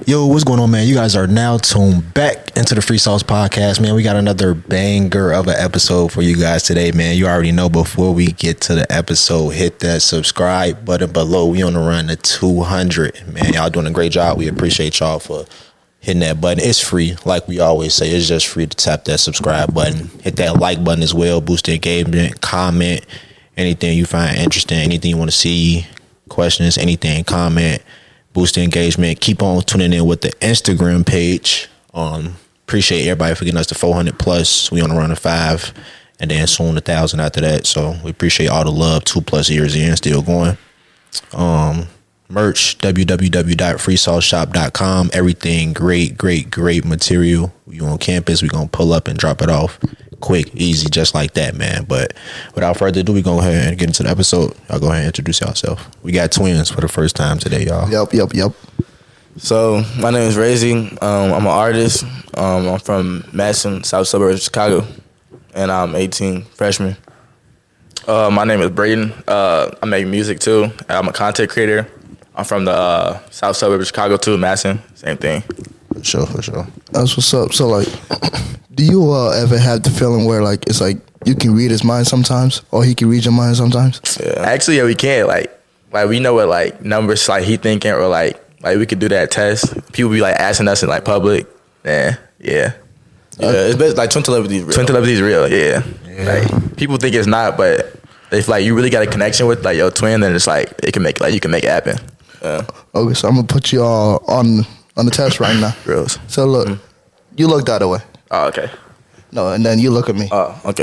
Yo, what's going on, man? You guys are now tuned back into the Free Sauce Podcast, man. We got another banger of an episode for you guys today, man. You already know, before we get to the episode, hit that subscribe button below. We on the run to 200, man. Y'all doing a great job. We appreciate y'all for hitting that button. It's free, like we always say. It's just free to tap that subscribe button. Hit that like button as well. Boost the engagement. Comment anything you find interesting, anything you want to see, questions, anything. Comment. Boost the engagement. Keep on tuning in with the Instagram page. Appreciate everybody for getting us to 400 plus. We on the run to 5, and then soon 1,000 after that. So we appreciate all the love. 2+ years in, still going. Merch, www.freesauceshop.com. Everything great material. You on campus, we gonna pull up and drop it off quick, easy, just like that, man. But without further ado, we go ahead and get into the episode. Y'all go ahead and introduce yourself. We got twins for the first time today, y'all. Yep. So my name is Razy. I'm an artist. I'm from Madison, south suburb of Chicago, and I'm 18, freshman. My name is Braden. I make music too. I'm a content creator. I'm from the south suburb of Chicago too, Madison. Same thing. For sure. That's what's up. So, like, do you ever have the feeling where, like, it's like you can read his mind sometimes, or he can read your mind sometimes? Yeah. Actually, yeah, we can. Like we know what like numbers like he thinking, or like we could do that test. People be like asking us in like public. Yeah. It's best, like twin telepathy is real. Twin telepathy is real. Yeah. Like people think it's not, but if like you really got a connection with like your twin, then it's like it can make you can make it happen. Okay, so I'm gonna put you all on the test right now. Reals. So look, you look the other way. Oh, okay. No, and then you look at me. Oh, okay.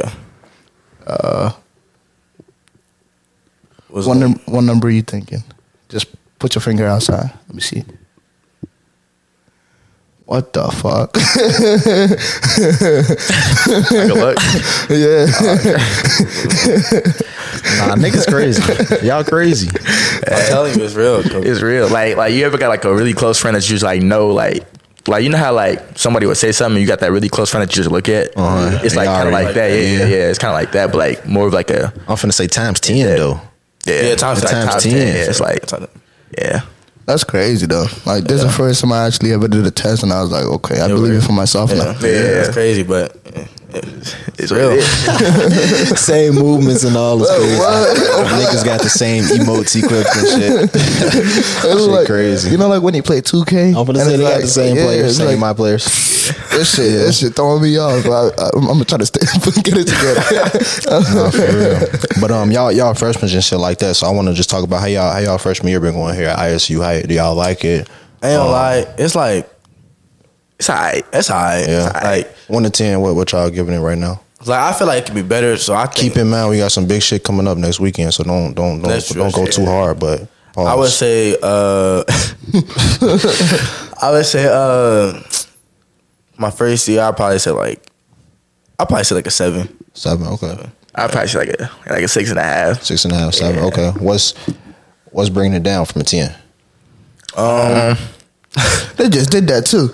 What number are you thinking? Just put your finger outside. Let me see. What the fuck? Good luck. Yeah. Nah, niggas crazy. Y'all crazy. I'm telling you, it's real. It's real. Like you ever got like a really close friend that you just like know, like you know how like somebody would say something, you got that really close friend that you just look at. It's like kind of like that. Yeah. It's kind of like that, but like more of like a. I'm finna say times 10 though. Yeah, times 10. Yeah, it's like yeah. That's crazy though. Like this is the first time I actually ever did a test, and I was like, okay, I believe it for myself now. Yeah, it's crazy, but it's real. Same movements and all this crazy. Niggas got the same emotes equipped and shit. Shit like, crazy. You know, like when you play 2K. I'm gonna say they got the same players, same like, my players. This shit throwing me off. I'm gonna try to get it together. No, for real. But y'all freshmen and shit like that. So I want to just talk about how y'all freshman year been going here at ISU. How do y'all like it? I ain't gonna lie. It's like it's alright. It's alright. Yeah. Like 1 to 10, what y'all giving it right now? Like I feel like it could be better. So I think, keep in mind we got some big shit coming up next weekend. So don't go too hard. But pause. I would say my first year, I'd probably say like a 7. 7, okay. I'd probably say like a 6.5. 6.5, 7. Yeah. Okay. What's bringing it down from a 10? They just did that too.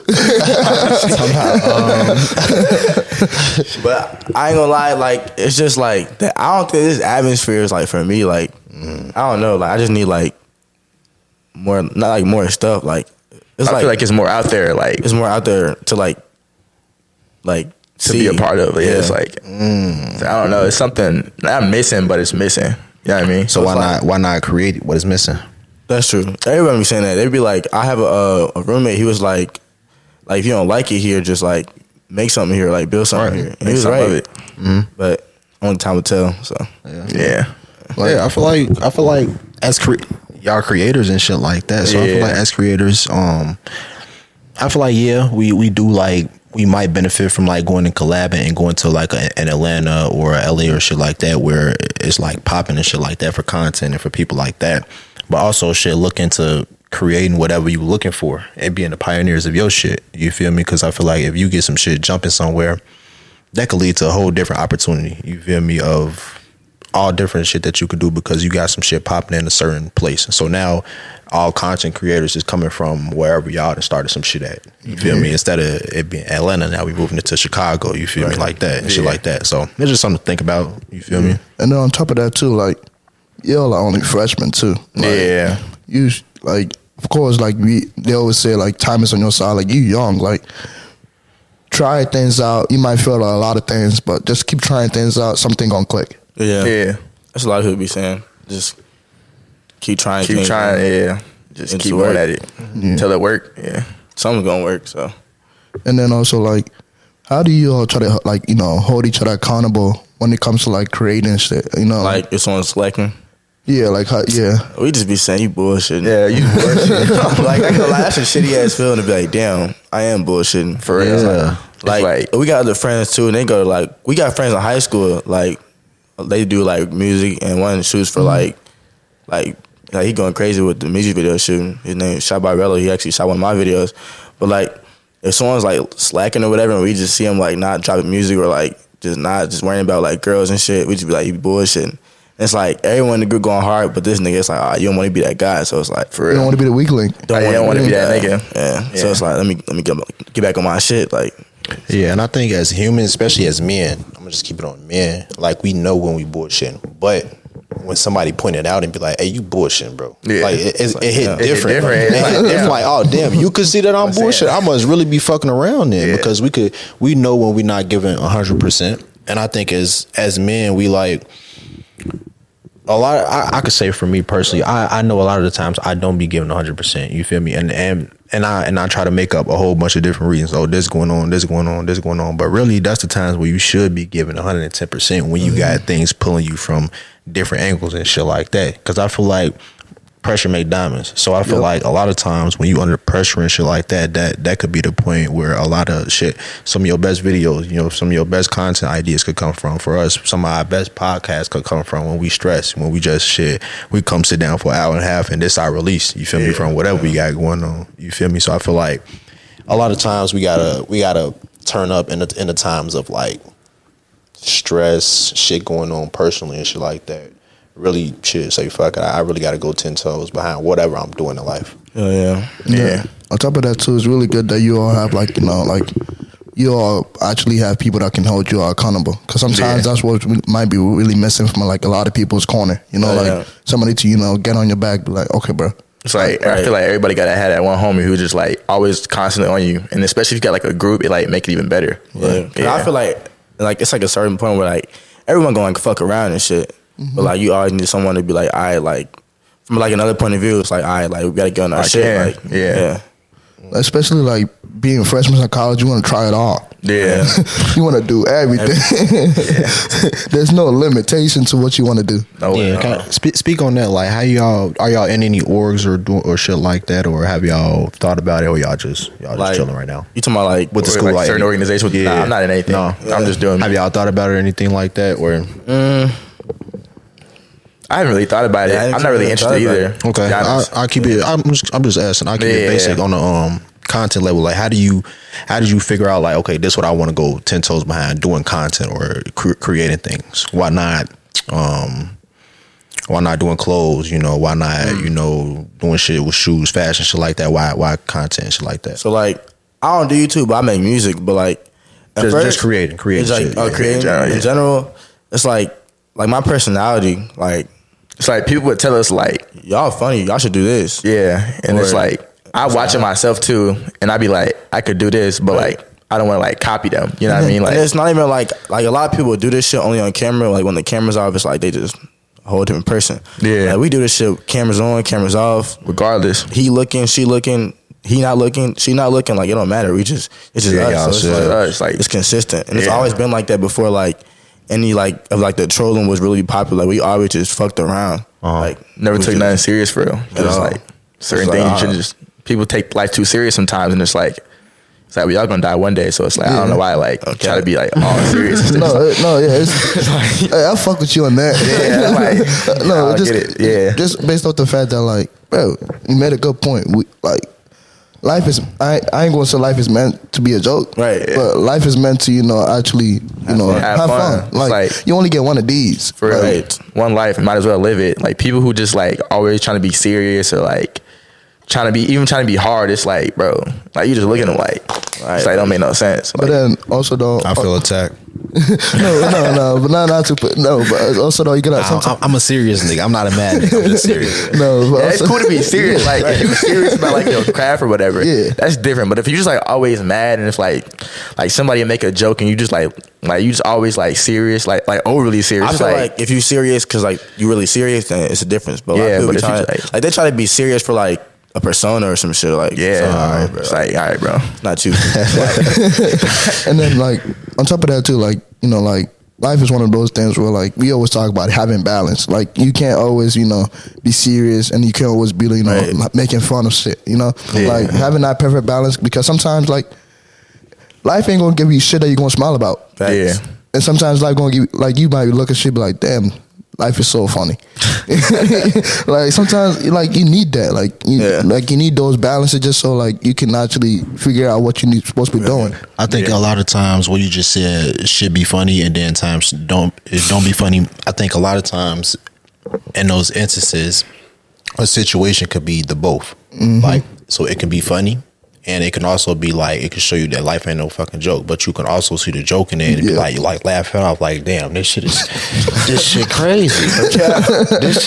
But I ain't gonna lie, like it's just like that. I don't think this atmosphere is like for me. Like I don't know. Like I just need like more, not like more stuff. Like it's I feel like it's more out there. Like it's more out there to like to be a part of it. Yeah. It's like so I don't know. It's something not missing, but it's missing. You know what I mean? So why not create what is missing? That's true. Everybody be saying that. They'd be like, I have a roommate. He was like if you don't like it here, just like make something here, like build something here. And he was right. Of it. But only time will tell. So yeah. Like, I feel like as y'all creators and shit like that. So I feel like as creators, I feel like we do like. We might benefit from like going and collabing and going to like an Atlanta or a LA or shit like that, where it's like popping and shit like that for content and for people like that. But also shit, look into creating whatever you looking for and being the pioneers of your shit. You feel me? Because I feel like if you get some shit jumping somewhere, that could lead to a whole different opportunity. You feel me? Of all different shit that you could do because you got some shit popping in a certain place. So now all content creators is coming from wherever y'all done started some shit at. You feel me? Instead of it being Atlanta, now we moving it to Chicago. You feel me? Like that and shit like that. So it's just something to think about. You feel me? And then on top of that too, like y'all are only freshmen too. Like, you like of course, like they always say, like time is on your side. Like you young, like try things out. You might fail at a lot of things, but just keep trying things out. Something gonna click. Yeah. That's a lot of people be saying. Just keep trying. Keep trying. Yeah. Just keep going at it until it work. Yeah. Something's gonna work. So. And then also like, how do you all try to like hold each other accountable when it comes to like creating shit? Like if someone's slacking. Yeah, like we just be saying you bullshitting. Yeah, you bullshitting. Like I can lie, that's a shitty ass feeling to be like, damn, I am bullshitting for real. Yeah. Like we got other friends too, and they go to like we got friends in high school. Like they do like music, and one shoots for like he going crazy with the music video shooting. His name is Shot by Rello. He actually shot one of my videos. But like if someone's like slacking or whatever, and we just see him like not dropping music or like just worrying about like girls and shit, we just be like, you bullshitting. It's like everyone in the group going hard, but this nigga, it's like, you don't want to be that guy. So it's like, for real. You don't want to be the weak link. Don't want to be that nigga. Yeah. So it's like, let me get back on my shit. Like, yeah, and I think as humans, especially as men, I'm gonna just keep it on men. Like we know when we bullshitting, but when somebody point it out and be like, "Hey, you bullshitting, bro," like it hit different. It's like, oh damn, you could see that I'm bullshit. I must really be fucking around then because we know when we not giving 100%. And I think as men, we like. A lot. I could say for me personally, I know a lot of the times I don't be giving 100%. You feel me? And I try to make up a whole bunch of different reasons. Oh, this going on, this going on, this going on. But really, that's the times where you should be giving 110% when you got things pulling you from different angles and shit like that. Because I feel like pressure make diamonds. So I feel like a lot of times when you under pressure and shit like that could be the point where a lot of shit, some of your best videos, some of your best content ideas could come from. For us, some of our best podcasts could come from when we stress, when we just we come sit down for an hour and a half and this our release. You feel me? From whatever we got going on. You feel me? So I feel like a lot of times we gotta turn up in the times of like stress, shit going on personally and shit like that. Really should say fuck it. I really got to go 10 toes behind whatever I'm doing in life. Yeah. On top of that too, it's really good that you all have like you all actually have people that can hold you all accountable. Because sometimes that's what might be really missing from like a lot of people's corner. Somebody to get on your back, be like, okay, bro. It's like I feel like everybody gotta have that one homie who just like always constantly on you, and especially if you got like a group, it like make it even better. Yeah. I feel like it's like a certain point where like everyone going fuck around and shit. But like you always need someone to be like, I like from like another point of view, it's like we gotta get on our shit. Like, yeah. Especially like being freshmen in college, you want to try it all. Yeah. You want to do everything. There's no limitation to what you want to do. Speak on that. Like, how are y'all in any orgs or shit like that, or have y'all thought about it, or y'all just chilling right now? You talking about like with the school, like certain organizations? Nah, I'm not in anything. No, I'm just doing. Have y'all thought about it or anything like that, or? I haven't really thought about it. I'm not really interested either. Okay, I'll keep it. I'm just asking. I'll keep it basic on the content level. Like, how did you figure out like, okay, this is what I want to go 10 toes behind doing content or creating things? Why not doing clothes? Why not doing shit with shoes, fashion, shit like that? Why content, shit like that? So like, I don't do YouTube, but I make music. But like, just creating. It's like creating in general. It's like my personality, like. It's like people would tell us like, y'all funny, y'all should do this. Yeah. And it's like, I watch it myself too, and I be like, I could do this, but like, I don't want to like copy them. You know what I mean? Like, and it's not even like a lot of people do this shit only on camera. Like when the camera's off, it's like they just a whole different person. Yeah. Like we do this shit, cameras on, cameras off. Regardless. He looking, she looking, he not looking, she not looking. Like it don't matter. It's just us. So it's like it's consistent, and it's always been like that before. Like. Any like of like the trolling was really popular. Like we always just fucked around. Like never took nothing serious for real. It's like certain things you should just people take life too serious sometimes, and it's like we all gonna die one day. So it's like I don't know why I try to be like all serious. I fuck with you on that. Just based off the fact that like, bro, you made a good point. Life is, I ain't gonna say life is meant to be a joke, right? But life is meant to, actually, have fun. Like, you only get one of these. For one life, might as well live it. Like, people who just, like, always trying to be serious or, like, trying to be hard, it's like, bro, like, you just looking at them like, it's like, don't make no sense. But then, also, though... I feel attacked. No, but not to put no. But also though, you gotta. I'm a serious nigga. I'm not a mad nigga. I'm just serious. No, but it's cool to be serious. Like if you're serious about like your craft or whatever, that's different. But if you're just like always mad and if like somebody make a joke and you just like you just always like serious, like overly serious. I feel like if you're serious because like you really serious, then it's a difference. But but if they try to be serious for like a persona or some shit, like all right, bro. It's like, all right, bro, not you. And then like on top of that too, like like life is one of those things where like we always talk about having balance. Like you can't always be serious and you can't always be like making fun of shit. Like having that perfect balance, because sometimes like life ain't gonna give you shit that you're gonna smile about. Yeah. And sometimes life gonna give like you might be looking shit, be like, damn, life is so funny. Like sometimes like you need that. Like you need those balances just so like you can actually figure out what you're supposed to be doing. I think a lot of times what you just said should be funny and then times don't be funny. I think a lot of times in those instances a situation could be the both. Like so it can be funny. And it can also be like, it can show you that life ain't no fucking joke, but you can also see the joke in it and be like, you like laugh it off, like, damn, this shit crazy. This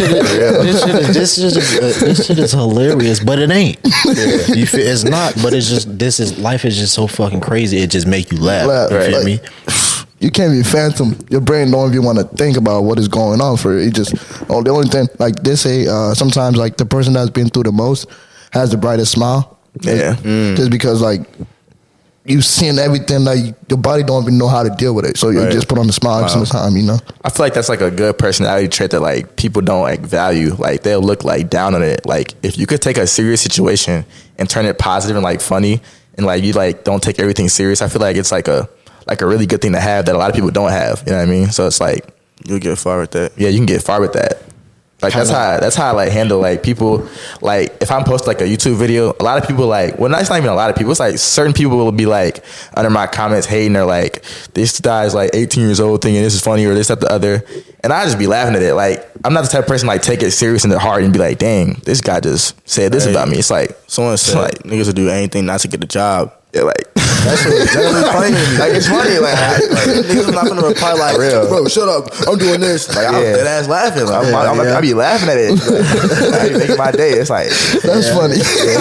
shit is hilarious, but it ain't. You feel, it's not, but it's just, life is just so fucking crazy. It just make you laugh. You feel me? You can't be phantom. Your brain don't even want to think about what is going on for it. It just, the only thing, like they say, sometimes like the person that's been through the most has the brightest smile. Just because like you've seen everything, like your body don't even know how to deal with it, so you just put on the smile every single time. I feel like that's like a good personality trait that like people don't like value. Like they'll look like down on it. Like if you could take a serious situation and turn it positive and like funny, and like you like don't take everything serious, I feel like it's like a really good thing to have that a lot of people don't have. You know what I mean? So it's like you'll get far with that. Yeah, you can get far with that. Like that's how I like handle like people. Like if I'm posting like a YouTube video, a lot of people like, well, it's not even a lot of people. It's like certain people will be like under my comments hating, or like this guy's like 18 years old thinking this is funny or this that the other, and I just be laughing at it. Like I'm not the type of person like take it serious in their heart and be like, dang, this guy just said this about me. It's like someone said like niggas will do anything not to get a job. Yeah, like that's funny to me. Like it's funny. Like niggas not gonna reply like, bro, shut up. I'm doing this. Like I'm dead ass laughing. Like, I be laughing at it. I be making my day. It's like that's funny.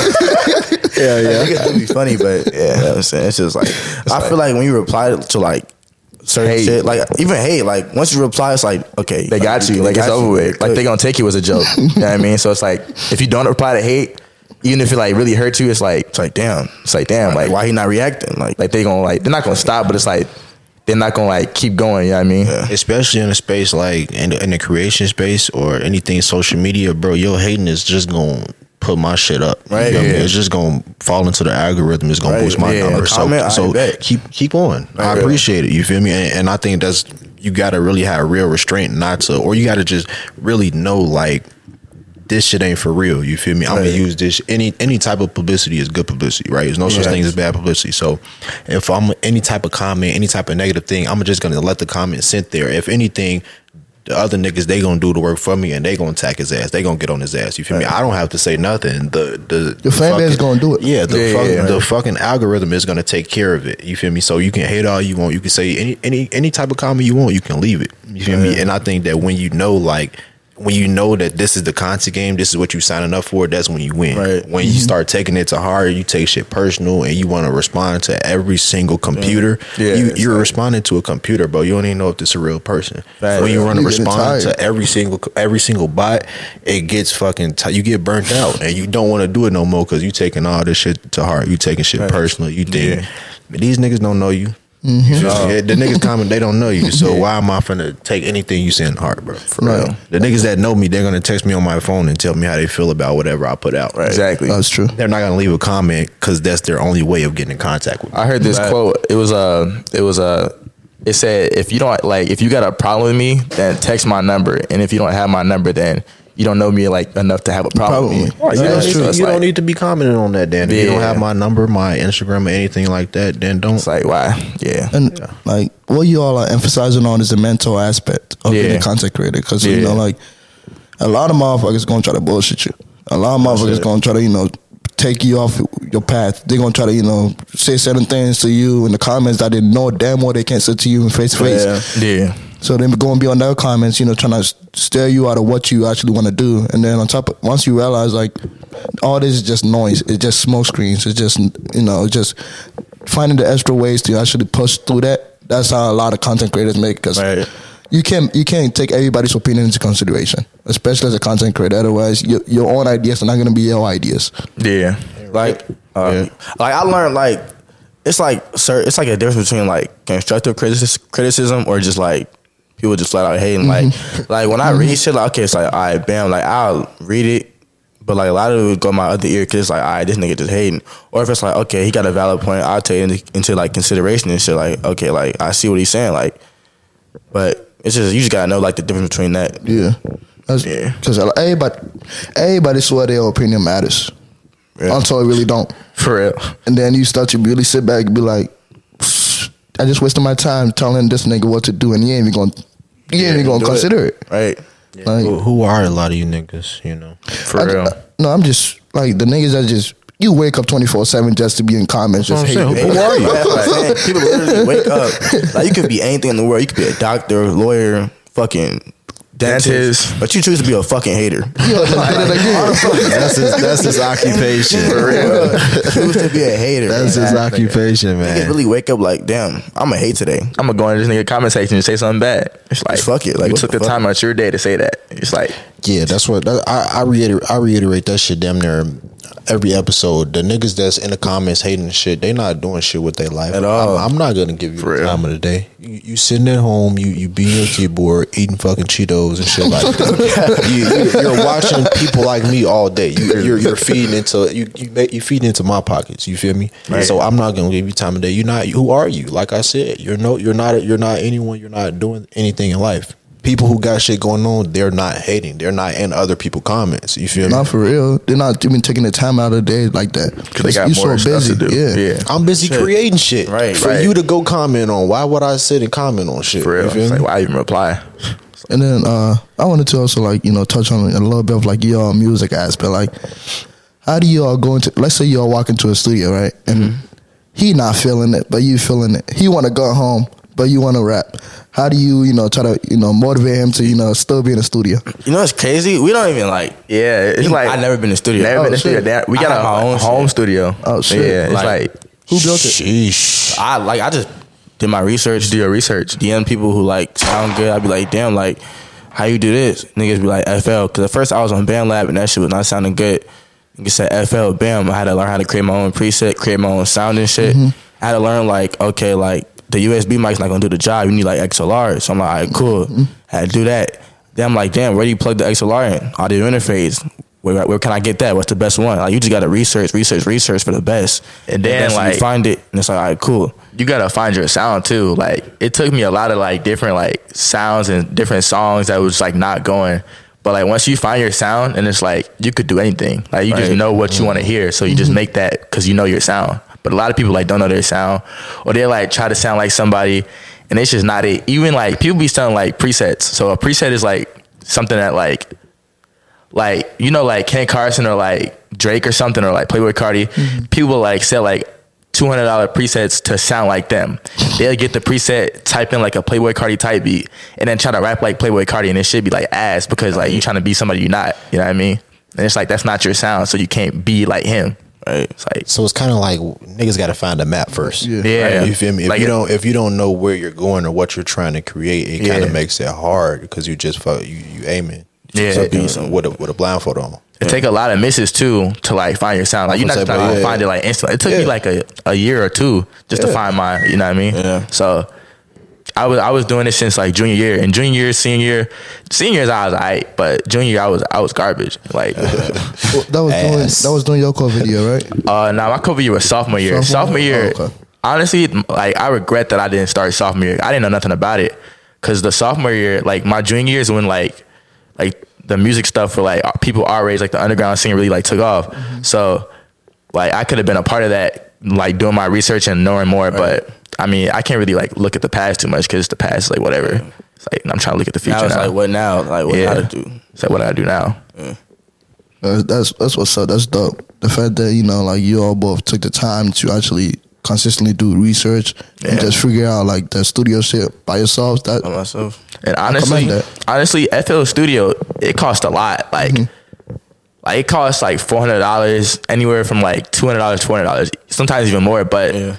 Niggas do be funny, but you know what I'm saying, it's just like I feel like when you reply to like certain shit, like even hate, like once you reply, it's like okay, they got you. Like it's over with. Like they gonna take you as a joke. You know what I mean? So it's like if you don't reply to hate, even if it like really hurts you, it's like damn. Like why he not reacting? Like they gonna like they're not gonna stop, but it's like they're not gonna like keep going. You know what I mean? Yeah. Especially in a space like in the creation space or anything social media, bro. Your hating is just gonna put my shit up. Right? You know what I mean? It's just gonna fall into the algorithm. It's gonna boost my numbers. So keep on. I appreciate it. You feel me? And I think that's, you gotta really have real restraint not to, or you gotta just really know like, this shit ain't for real. You feel me? I'm gonna use this. Any type of publicity is good publicity, right? There's no such thing as bad publicity. So if I'm any type of comment, any type of negative thing, I'm just gonna let the comment sit there. If anything, the other niggas, they gonna do the work for me and they gonna attack his ass. They gonna get on his ass. You feel me? I don't have to say nothing. The fan base is gonna do it. Yeah, the fucking algorithm is gonna take care of it. You feel me? So you can hate all you want. You can say any type of comment you want. You can leave it. You feel me? And I think that when you know that this is the content game, this is what you signing up for, that's when you win. Right. When you start taking it to heart, you take shit personal and you want to respond to every single computer. You're responding to a computer, bro. You don't even know if it's a real person. When you want to respond to every single bot, it gets fucking you get burnt out and you don't want to do it no more because you taking all this shit to heart. You taking shit personal. You think these niggas don't know you. The niggas comment, they don't know you, so why am I finna take anything you say in heart, bro? For real. The niggas that know me, they're gonna text me on my phone and tell me how they feel about whatever I put out. Right? Exactly, that's true. They're not gonna leave a comment because that's their only way of getting in contact with me. I heard this quote. It said, if you got a problem with me, then text my number, and if you don't have my number, then you don't know me like enough to have a problem with me. Right. You don't need to be commenting on that, Dan. If you don't have my number, my Instagram, or anything like that, then don't. It's like, why? Yeah. And like what you all are emphasizing on is the mental aspect of being a content creator, because you know, like a lot of motherfuckers gonna try to bullshit you. A lot of motherfuckers gonna try to take you off your path. They're gonna try to, say certain things to you in the comments that they know damn well they can't say to you in face to face. Yeah. So they're going to be on their comments, trying to steer you out of what you actually want to do. And then on top of, once you realize, like, all this is just noise. It's just smoke screens. It's just, just finding the extra ways to actually push through that. That's how a lot of content creators make, because you can't take everybody's opinion into consideration, especially as a content creator. Otherwise, your own ideas are not going to be your ideas. Yeah. Like I learned, like, it's like a difference between, like, constructive criticism or just, like, people just flat out hating. Like when I read shit, like, okay, it's like, all right, bam, like, I'll read it, but, like, a lot of it would go my other ear because it's like, all right, this nigga just hating. Or if it's like, okay, he got a valid point, I'll take it into like consideration and shit. Like, okay, like, I see what he's saying, like, but it's just, you just gotta know, like, the difference between that. Yeah, because everybody swear their opinion matters until it really don't. For real. And then you start to really sit back and be like, I just wasted my time telling this nigga what to do, and you ain't even gonna consider it. Right. Yeah. Like, who are a lot of you niggas, For real. No, I'm just like the niggas that just, you wake up 24/7 just to be in comments. Just hate. Who are you? Like, people literally wake up. Like, you could be anything in the world. You could be a doctor, lawyer, fucking dentist, but you choose to be a fucking hater. That's his occupation. For real. Choose to be a hater. That's his occupation, man. You really wake up like, damn, I'm gonna hate today. I'm gonna go in this nigga comment section and say something bad. It's like, just fuck it. Like, you took the time out of your day to say that. It's like, yeah, that's what I reiterate that shit damn near every episode. The niggas that's in the comments hating shit, they not doing shit with their life at all. I'm not gonna give you the time of the day. You sitting at home, you being your keyboard, eating fucking Cheetos and shit like that. You're watching people like me all day. You're feeding into you feeding into my pockets. You feel me? Right. So I'm not gonna give you time of day. You're not. Who are you? Like I said, you're not anyone. You're not doing anything in life. People who got shit going on, they're not hating. They're not in other people's comments. You feel me? Not for real. They're not even taking the time out of the day like that. Because they got more stuff to do. Yeah. I'm busy creating shit. Right. For you to go comment on. Why would I sit and comment on shit? For real. It's like, why even reply? And then I wanted to also, like, touch on a little bit of, like, your music aspect. Like, how do you all go into, let's say you all walk into a studio, right? And he not feeling it, but you feeling it. He want to go home, but you want to rap. How do you, try to, motivate him to, still be in the studio? It's crazy. We don't even like. Yeah, it's like I've never been in the studio. Never been in the studio. We got our own home studio. Oh shit! Yeah, it's like who built it? Sheesh. I just did my research. Do your research. DM people who like sound good. I'd be like, damn, like, how you do this? Niggas be like FL. Because at first I was on BandLab and that shit was not sounding good. Niggas said FL. Bam. I had to learn how to create my own preset, create my own sound and shit. I had to learn, like, okay, like, the USB mic's not gonna do the job. You need, like, XLR. So I'm like, all right, cool. Had to do that. Then I'm like, damn, where do you plug the XLR in? Audio interface. Where can I get that? What's the best one? Like, you just gotta research for the best. And then, like, you find it, and it's like, all right, cool. You gotta find your sound too. Like, it took me a lot of, like, different, like, sounds and different songs that was, like, not going. But, like, once you find your sound, and it's like, you could do anything. Like, you just know what you want to hear, so you just make that because you know your sound. But a lot of people, like, don't know their sound, or they, like, try to sound like somebody, and it's just not it. Even, like, people be selling, like, presets. So a preset is, like, something that, like Ken Carson or, like, Drake or something, or, like, Playboi Carti. People, like, sell, like, $200 presets to sound like them. They'll get the preset, type in, like, a Playboi Carti type beat, and then try to rap like Playboi Carti, and it should be, like, ass because, like, you trying to be somebody you're not. You know what I mean? And it's like, that's not your sound, so you can't be like him. Right. It's like, so it's kind of like niggas got to find a map first. Yeah. Right? You feel me? If like, you don't know where you're going or what you're trying to create, it kind of makes it hard because you just you aiming. With a blindfold on. It take a lot of misses too to, like, find your sound. Like, you're not just trying to find it, like, instantly. It took me like a year or two just to find mine. You know what I mean? Yeah. So I was doing this since, like, junior year. And junior year, senior years I was alright, but junior year I was garbage. Like, that was doing your cover video, right? Nah, my cover year was sophomore year. Sophomore year, honestly, like, I regret that I didn't start sophomore year. I didn't know nothing about it because the sophomore year, like, my junior year is when like the music stuff for, like, people our age, like the underground scene, really, like, took off. So, like, I could have been a part of that, like, doing my research and knowing more, but I mean, I can't really, like, look at the past too much because the past is, like, whatever. It's like, I'm trying to look at the future now. It's like, what now? Like, what I gotta do? It's like, what I do now? That's what's up. That's dope. The fact that like you all both took the time to actually consistently do research and just figure out like the studio shit by yourselves. That by myself. And honestly, FL Studio, it costs a lot. Like, like it costs like $400, anywhere from like $200, $400, sometimes even more. But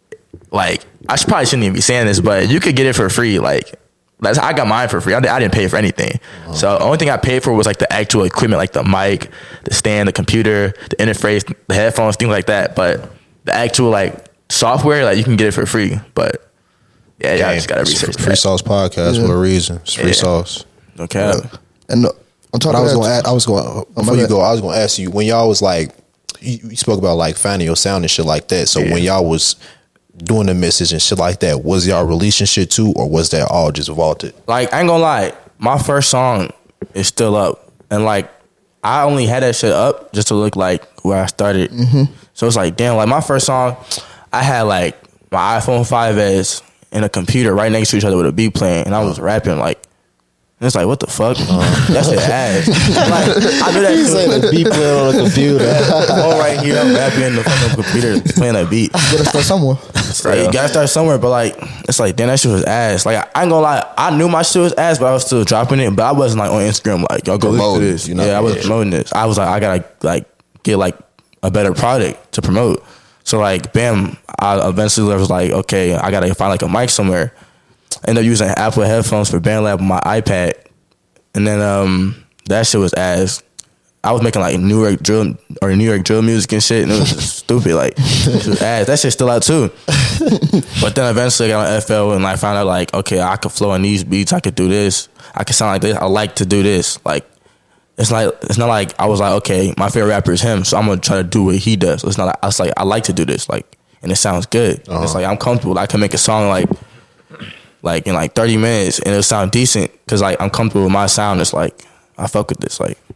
like, I probably shouldn't even be saying this, but you could get it for free. Like, I got mine for free. I didn't pay for anything. So the only thing I paid for was like the actual equipment, like the mic, the stand, the computer, the interface, the headphones, things like that. But the actual like software, like you can get it for free. But yeah, I just gotta research that. Free Sauce Podcast for a reason. It's free sauce. Okay. And on top of that, I was going before you go. I was going to ask you, when y'all was like, you spoke about like finding your sound and shit like that. So when y'all was doing the message and shit like that, was y'all releasing shit too, or was that all just vaulted? Like, I ain't gonna lie, my first song is still up, and like I only had that shit up just to look like where I started. So it's like, damn, like my first song, I had like my iPhone 5S and a computer right next to each other with a beat playing, and I was rapping like. And it's like, what the fuck? That shit ass. Like, I knew that shit. Say the beat playing on a computer. All right here, I'm rapping the fucking computer playing that beat. You gotta start somewhere. Like, you gotta start somewhere, but like, it's like, damn, that shit was ass. Like, I ain't gonna lie, I knew my shit was ass, but I was still dropping it. But I wasn't like on Instagram, like, y'all go listen to this. I was promoting this. I was like, I gotta like get like a better product to promote. So like, bam, I eventually was like, okay, I gotta find like a mic somewhere. Ended up using Apple headphones for BandLab on my iPad, and then that shit was ass. I was making like New York drill music and shit, and it was just stupid. Like, it was ass. That shit's still out too. But then eventually I got on FL and I found out like, okay, I could flow on these beats. I could do this. I could sound like this. I like to do this. Like, it's not like I was like, okay, my favorite rapper is him, so I'm gonna try to do what he does. So it's not like I was like, I like to do this, like, and it sounds good. It's like I'm comfortable. I can make a song like in like 30 minutes and it'll sound decent because like I'm comfortable with my sound. It's like I fuck with this. Like,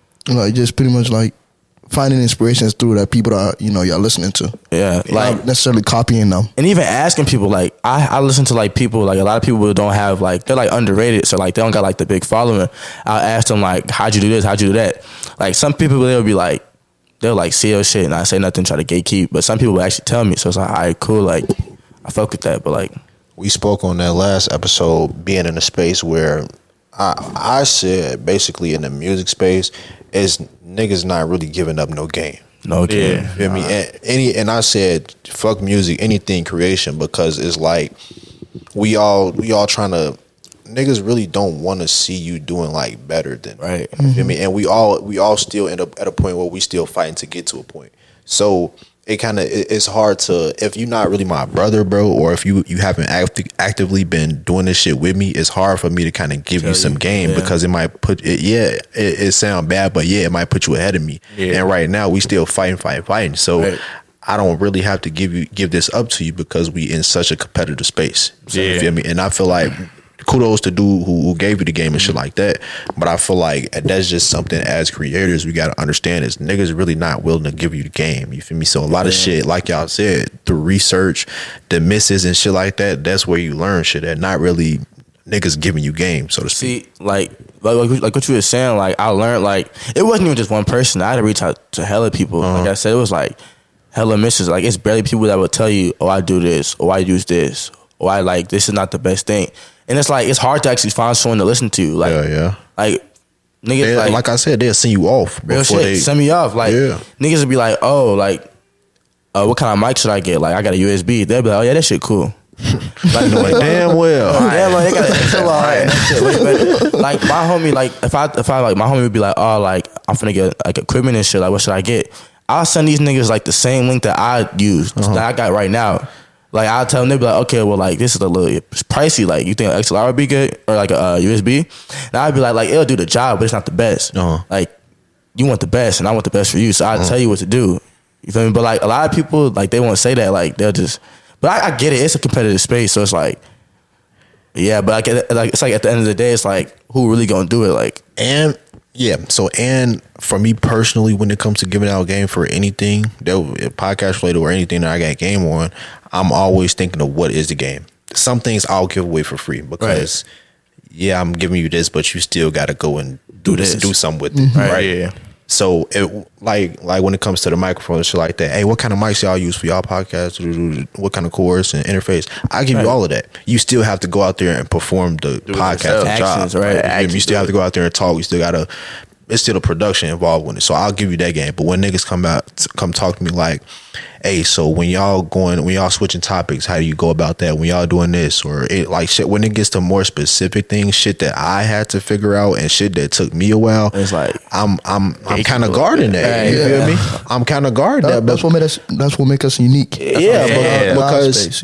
just pretty much like finding inspirations through that people that y'all listening to. Yeah, like not necessarily copying them. And even asking people, like I listen to like people, like a lot of people don't have like, they're like underrated, so like they don't got like the big following. I'll ask them like, how'd you do this? How'd you do that? Like some people they'll be like, they'll like see your shit and I say nothing, try to gatekeep, but some people will actually tell me. So it's like, all right, cool, like I fuck with that. But like, we spoke on that last episode, being in a space where I said basically in the music space is niggas not really giving up no game. No game. You feel me? And I said fuck music, anything creation, because it's like we all trying to, niggas really don't want to see you doing like better than right. You feel me? And we all still end up at a point where we still fighting to get to a point. So it's hard to, if you're not really my brother, bro, or if you haven't actively been doing this shit with me, it's hard for me to kind of give you some game because it might put it. It sound bad, but it might put you ahead of me. Yeah. And right now we still fighting. So I don't really have to give this up to you because we in such a competitive space. So you feel me? And I feel like kudos to dude who gave you the game and shit like that. But I feel like that's just something as creators we got to understand is niggas really not willing to give you the game. You feel me? So a lot of shit, like y'all said, through research, the misses and shit like that, that's where you learn shit and not really niggas giving you game, so to speak. See, like what you were saying, like I learned, like it wasn't even just one person. I had to reach out to hella people. Like I said, it was like hella misses. Like it's barely people that would tell you, oh, I do this, or I use this, or I like this is not the best thing. And it's like, it's hard to actually find someone to listen to. Like, like niggas, like I said, they'll send you off. Real shit, send me off. Like, niggas would be like, oh, like, what kind of mic should I get? Like, I got a USB. They'll be like, oh, yeah, that shit cool. Like, damn well. Damn, like, they got an XLR. Like, my homie, like, if I like, my homie would be like, oh, like, I'm finna get, like, equipment and shit. Like, what should I get? I'll send these niggas, like, the same link that I use, that I got right now. Like, I'll tell them, they'll be like, okay, well, like, this is a little pricey. Like, you think an XLR would be good? Or, like, a USB? And I'd be like, it'll do the job, but it's not the best. Like, you want the best, and I want the best for you, so I'll tell you what to do. You feel me? But, like, a lot of people, like, they won't say that. Like, they'll just... But I get it. It's a competitive space, so it's like... Yeah, but, like, it's like, at the end of the day, it's like, who really gonna do it? Like... And... Yeah, so and for me personally, when it comes to giving out game for anything, podcast related or anything that I got game on, I'm always thinking of what is the game. Some things I'll give away for free because, I'm giving you this, but you still got to go and do this, do something with it, right? Yeah. So it like when it comes to the microphone and shit like that, hey, what kind of mics y'all use for y'all podcast? What kind of chorus and interface? I give you all of that. You still have to go out there and perform the podcast actions, job, right? You still have to go out there and talk. You still gotta. It's still a production involved with it. So I'll give you that game. But when niggas come talk to me like, hey, so when y'all switching topics, how do you go about that? When y'all doing this or it like shit, when it gets to more specific things, shit that I had to figure out and shit that took me a while, it's like I'm kind of guarding that. You feel me? I'm kind of guarding that. That's what make us unique. Because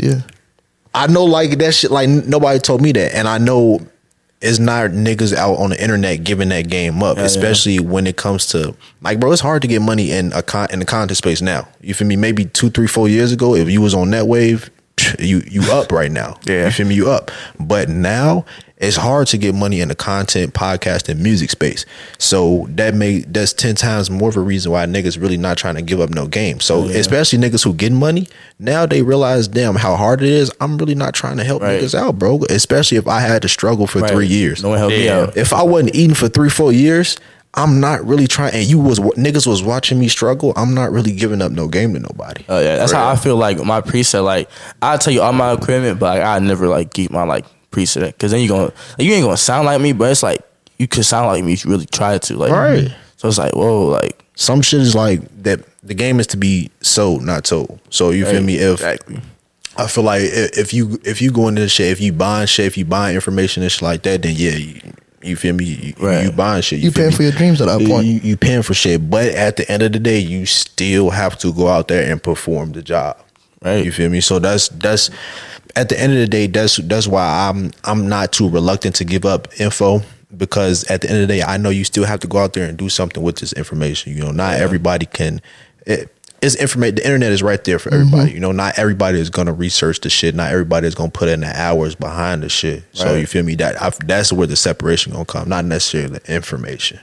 I know like that shit. Like nobody told me that, and I know. It's not niggas out on the internet giving that game up, especially when it comes to like, bro, it's hard to get money in the content space now. You feel me? Maybe 2, 3, 4 years ago, if you was on that wave, you up right now. Yeah. You feel me? You up. But now it's hard to get money in the content, podcast, and music space. So that's 10 times more of a reason why niggas really not trying to give up no game. So especially niggas who get money, now they realize, damn, how hard it is. I'm really not trying to help niggas out, bro. Especially if I had to struggle for 3 years. No one helped me out. If I wasn't eating for 3, 4 years, I'm not really trying. And niggas was watching me struggle. I'm not really giving up no game to nobody. Oh yeah, that's how I feel. Like my preset, like I'll tell you all my equipment, but like, I never like keep my like preset because then you ain't gonna sound like me, but it's like you could sound like me if you really try to. Like, right. So it's like, whoa, like some shit is like that. The game is to be sold, not told. So you feel me? Exactly. I feel like if you go into this shit, if you buying information and shit like that, then yeah. You feel me? You buying shit. You paying for your dreams at that point. You paying for shit. But at the end of the day, you still have to go out there and perform the job. Right. You feel me? So that's at the end of the day, that's why I'm not too reluctant to give up info, because at the end of the day, I know you still have to go out there and do something with this information. You know, not everybody can. It's information. The internet is right there for everybody. You know, not everybody is gonna research the shit. Not everybody is gonna put in the hours behind the shit. So you feel me? That's where the separation gonna come. Not necessarily the information.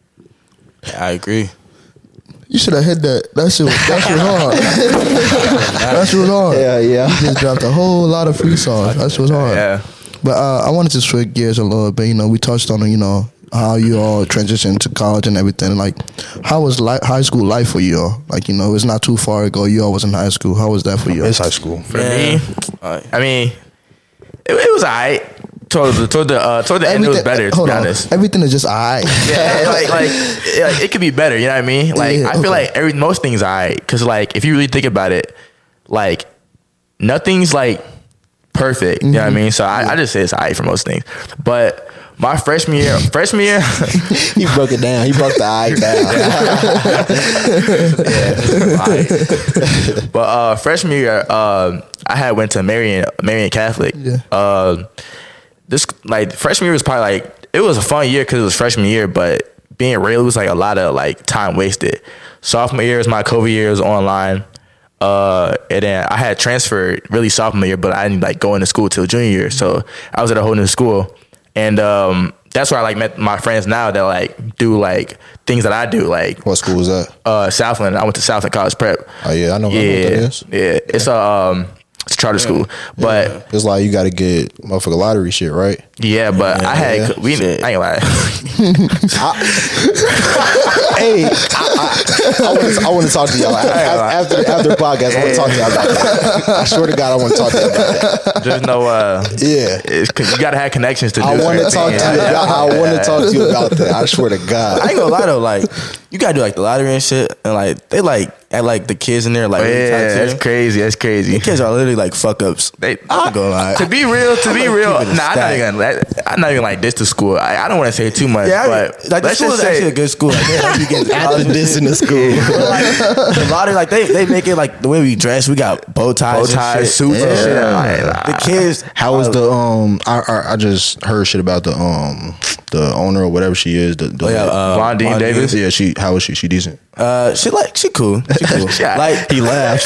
I agree. You should have hit that. That shit was hard. That shit was hard. Yeah. You just dropped a whole lot of free songs. That shit was hard. Yeah. But I wanted to switch gears a little bit. You know, we touched on how you all transitioned to college and everything. Like, how was high school life for you all? Like, you know, it's not too far ago. You all was in high school. How was that for you? It's high school for me. I mean, it was alright. Toward the end, it was better. To be honest, everything is just alright. Yeah, like it could be better. You know what I mean? Like I feel like most things alright, because like if you really think about it, like nothing's like perfect. You know what I mean? So I just say it's alright for most things, but. My freshman year, he broke it down. He broke the eye down. But freshman year, I had went to Marion Catholic. Yeah. This like freshman year was probably like it was a fun year because it was freshman year, but being real, it was like a lot of like time wasted. Sophomore year was my COVID year, it was online. And then I had transferred really sophomore year, but I didn't like go into school till junior year, so I was at a whole new school. And that's where I like met my friends now that like do like things that I do. Like what school was that? Southland. I went to Southland College Prep. Oh yeah, I know what that is. Yeah, it's a charter school, but it's like you got to get motherfucker lottery shit, right? Yeah, but I had I ain't gonna lie. I want to talk to y'all after the podcast. I want to talk to y'all about that. I swear to God, I want to talk to y'all about that. There's no you gotta have connections to do. I want to talk to you. I want to talk to you about that. I swear to God. I ain't gonna lie though, like you gotta do like the lottery and shit, and like they like act like the kids in there like that's crazy. The kids are literally like fuck ups. I'm gonna lie. To be real. I'm not even like this to school. I don't want to say too much, but like the school is actually a good school. Like, they help you get after this in the school. Like, the lottery, like they make it like the way we dress. We got bow ties, suits, and shit. The kids. How was the I just heard shit about the owner or whatever she is. Blondine Davis. Yeah, how is she? She decent. She cool. Like he laughed.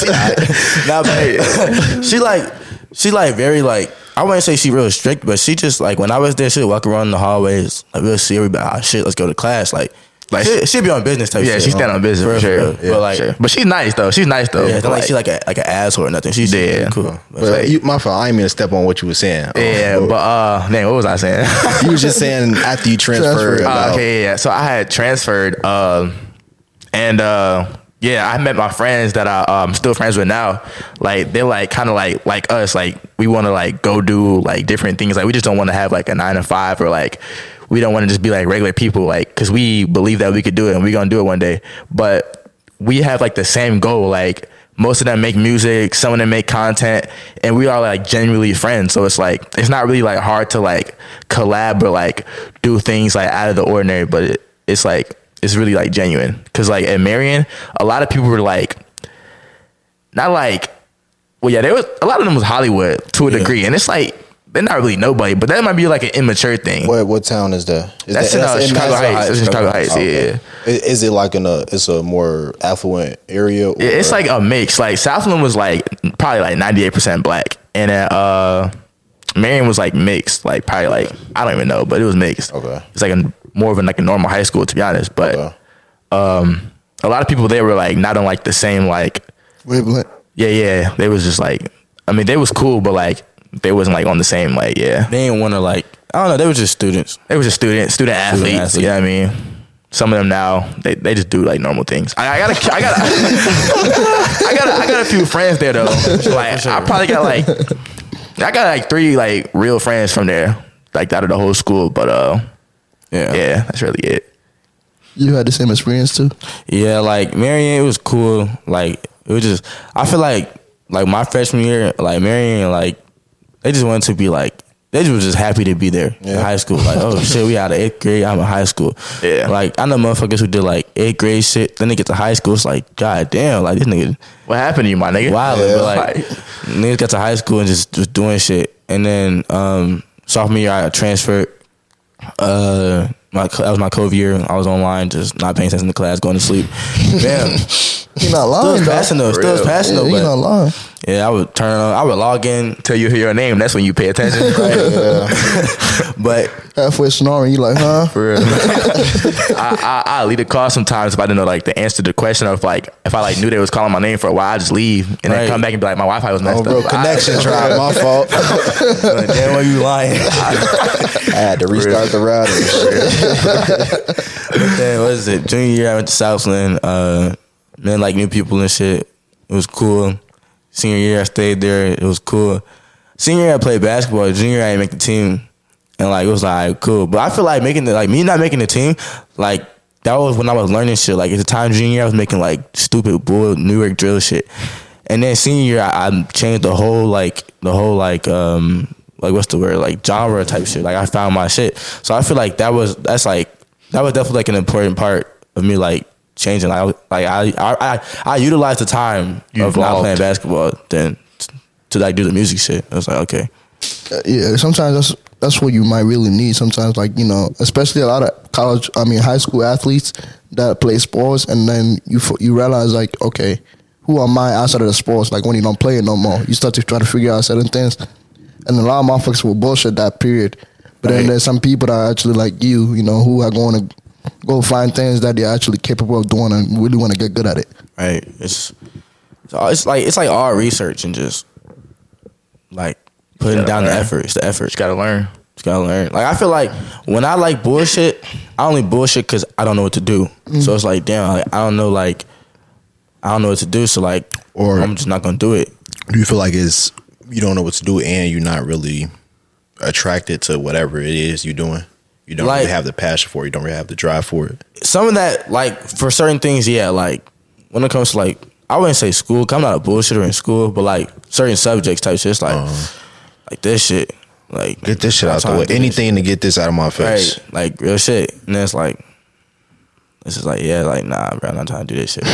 She like very like I wouldn't say she real strict, but she just like when I was there, she'd walk around the hallways, like we'll see everybody. Shit, let's go to class. Like she'd be on business type. Yeah, shit, she stand on business for sure. Yeah. But like, but she's nice though. Yeah, don't like she like an asshole or nothing. She's cool. But my fault. I ain't mean to step on what you were saying. Yeah, but what was I saying? You was just saying after you transferred. Okay, yeah. So I had transferred. And yeah, I met my friends that I'm still friends with now. Like they're like kind of like us. Like we want to like go do like different things. Like we just don't want to have like a 9 to 5 or like we don't want to just be like regular people. Like because we believe that we could do it and we're gonna do it one day. But we have like the same goal. Like most of them make music, some of them make content, and we are like genuinely friends. So it's like it's not really like hard to like collab or like do things like out of the ordinary. But it's like it's really like genuine. Cause like at Marion, a lot of people were like, not like, well, yeah, there was a lot of them was Hollywood to a degree, and it's like they're not really nobody, but that might be like an immature thing. What town is that? That's in Chicago Heights. It's in Chicago Heights. Okay. Yeah. Is it like it's a more affluent area? Or? It's like a mix. Like Southland was like probably like 98% black, and then Marion was like mixed. Like probably like I don't even know, but it was mixed. Okay. It's like more of like a normal high school, to be honest. But a lot of people there were like not on like the same like wavelength. Yeah. They was just like, I mean, they was cool, but like they wasn't like on the same like They didn't want to like, I don't know. They were just students. They were just student athletes. You know what I mean? Some of them now they just do like normal things. I got a few friends there though. Like sure. I got like 3 like real friends from there, like out of the whole school. But yeah, that's really it. You had the same experience too? Yeah, like Marion, it was cool. Like it was just, I feel like my freshman year, like Marion, like they just wanted to be like, they were just happy to be there in high school. Like, oh shit, we out of 8th grade, I'm in high school. Yeah. Like I know motherfuckers who did like 8th grade shit, then they get to high school, it's like, god damn, like this nigga. What happened to you, my nigga? Wild, but like niggas got to high school and just doing shit. And then sophomore year I transferred. That was my COVID year. I was online, just not paying attention to class, going to sleep. Damn. You're not lying. Still was passing though. You're not lying. Yeah, I would log in. Till you hear your name, that's when you pay attention. Right? But halfway snoring, you like, huh? For real. I leave the call sometimes if I didn't know like the answer to the question, or if I like knew they was calling my name for a while, I just leave and then come back and be like, my Wi-Fi was messed up. Connection tried, my fault. Damn, why you lying? I had to restart the router. But then what is it? Junior year I went to Southland. Met like new people and shit. It was cool. Senior year I stayed there. It was cool. Senior year I played basketball. Junior year I didn't make the team, and like it was like cool. But I feel like me not making the team, like that was when I was learning shit. Like at the time junior year I was making like stupid bull New York drill shit, and then senior year I changed the whole what's the word, like genre type shit. Like I found my shit. So I feel like that was definitely like an important part of me like changing. I utilized the time of not playing basketball then to like do the music shit. I was like, okay. Yeah, sometimes that's what you might really need. Sometimes, like, you know, especially a lot of high school athletes that play sports, and then you realize like, okay, who am I outside of the sports? Like when you don't play it no more, you start to try to figure out certain things, and a lot of motherfuckers will bullshit that period. But then there's some people that are actually like you know, who are going to go find things that they're actually capable of doing and really want to get good at it. Right. It's like all research and just like putting down the effort. It's the effort. You gotta learn. Like I feel like when I like bullshit, I only bullshit because I don't know what to do. Mm-hmm. So it's like, damn, like, I don't know what to do. So like, or I'm just not gonna do it. Do you feel like you don't know what to do and you're not really attracted to whatever it is you're doing? You don't really have the passion for it. You don't really have the drive for it. Some of that, like, for certain things, yeah. Like, when it comes to, like, I wouldn't say school, because I'm not a bullshitter in school, but, like, certain subjects type shit, it's like, like, this shit. Like, get this shit out the way. Anything to get this out of my face. Right. Like, real shit. And then it's like, it's just like, yeah, like, nah, bro, I'm not trying to do this shit.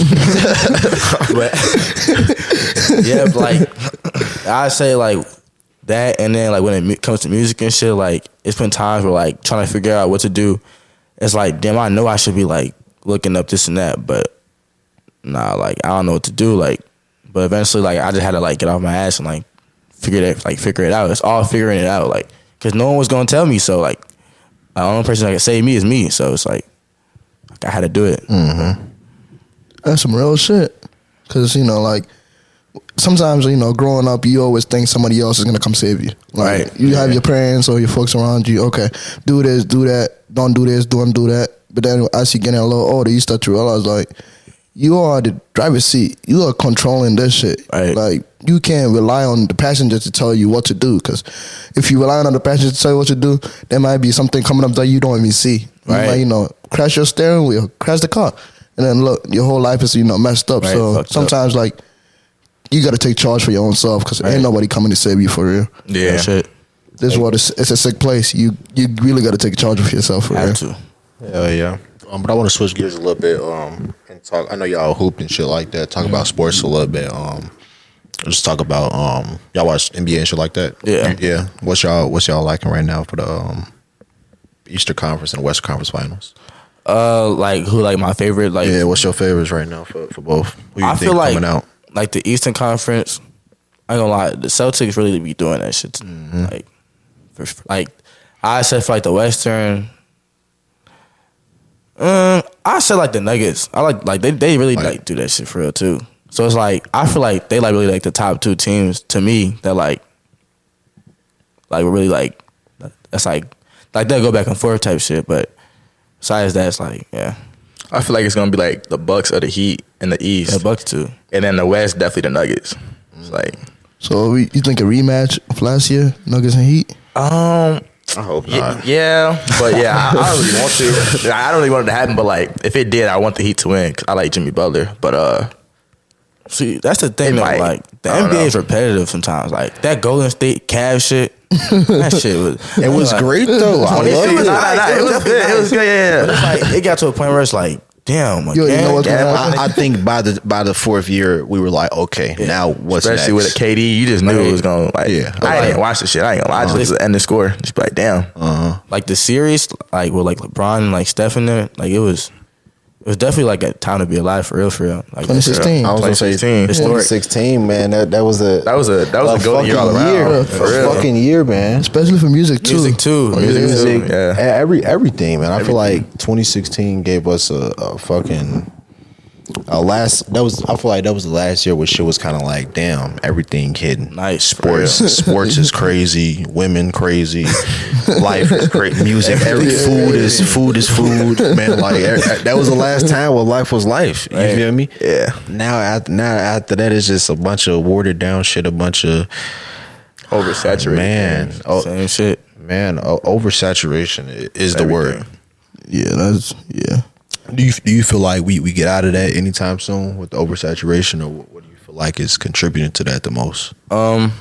But, yeah, but, like, I say, like, that, and then like when it comes to music and shit, like it's been times where like trying to figure out what to do, it's like, damn, I know I should be like looking up this and that, but nah, like I don't know what to do, like, but eventually like I just had to like get off my ass and like figure it out. It's all figuring it out, like, because no one was gonna tell me, so like the only person that can save me is me, so it's like I had to do it. Mm-hmm. That's some real shit, because you know, like, sometimes, you know, growing up, you always think somebody else is going to come save you. Like, you have your parents or your folks around you. Okay, do this, do that. Don't do this, don't do that. But then as you getting a little older, you start to realize like you are the driver's seat. You are controlling this shit. Right. Like you can't rely on the passenger to tell you what to do. Because if you rely on the passenger to tell you what to do, there might be something coming up that you don't even see. Right. You might, crash your steering wheel, crash the car, and then look, your whole life is messed up. Right, so sometimes like you got to take charge for your own self because ain't nobody coming to save you for real. Yeah. Shit. This world it's a sick place. You really got to take charge of yourself for real. Have to. Hell yeah. But I want to switch gears a little bit and talk. I know y'all hoop and shit like that. Talk about sports a little bit. Just talk about y'all watch NBA and shit like that. Yeah. Yeah. What's y'all liking right now for the Eastern Conference and Western Conference Finals? Like who like my favorite? Like yeah. What's your favorites right now for both? Who you I think feel like coming out? Like the Eastern Conference. I ain't gonna lie, the Celtics really be doing that shit. Like I said for like the Western. I said like the Nuggets. I like they really like do that shit for real too. So it's like I feel like they like really like the top two teams to me that like really like that's like they'll go back and forth type shit. But besides that, it's like I feel like it's gonna be like the Bucks or the Heat in the East. the Bucks too, And then the West, definitely the Nuggets. It's like So you think a rematch of last year, Nuggets and Heat? I hope not. Yeah, but yeah, I don't really want to. I don't really want it to happen, but like if it did, I want the Heat to win 'cause I like Jimmy Butler. But see that's the thing though. Like the I don't NBA is know. repetitive sometimes. Like that Golden State Cavs shit. That shit was. It was great though. I love It it. was nice. it was good. It was good. Yeah. But it's like it got to a point where it's like, damn, You know what's again? going on? I think by the fourth year we were like, okay, now what's Especially next? with a KD, you just knew it was gonna like. Yeah. I didn't watch the shit. I ain't gonna lie. I just looked at the end of the score. Just be like, damn. Like the series, like with like LeBron and like Steph in there, like it was definitely like a time to be alive for real, for real. Like 2016. I was gonna say 2016. 2016, man. That was a That was a golden year all around. year, For a real. fucking year, man. Especially for music too. music too. Music, yeah. everything, man. I feel like 2016 gave us a fucking last. I feel like that was the last year where shit was kind of like, damn, everything hitting. Nice. Sports is crazy. Women crazy. Life is crazy. Music. Food is food. Man, like that was the last time where life was life. You feel me? Yeah. Now after that, it's just a bunch of watered down shit. A bunch of Oversaturated. man. Same shit. Man, oversaturation is the word. Yeah. Do you feel like we get out of that anytime soon with the oversaturation, or what do you feel like is contributing to that the most? I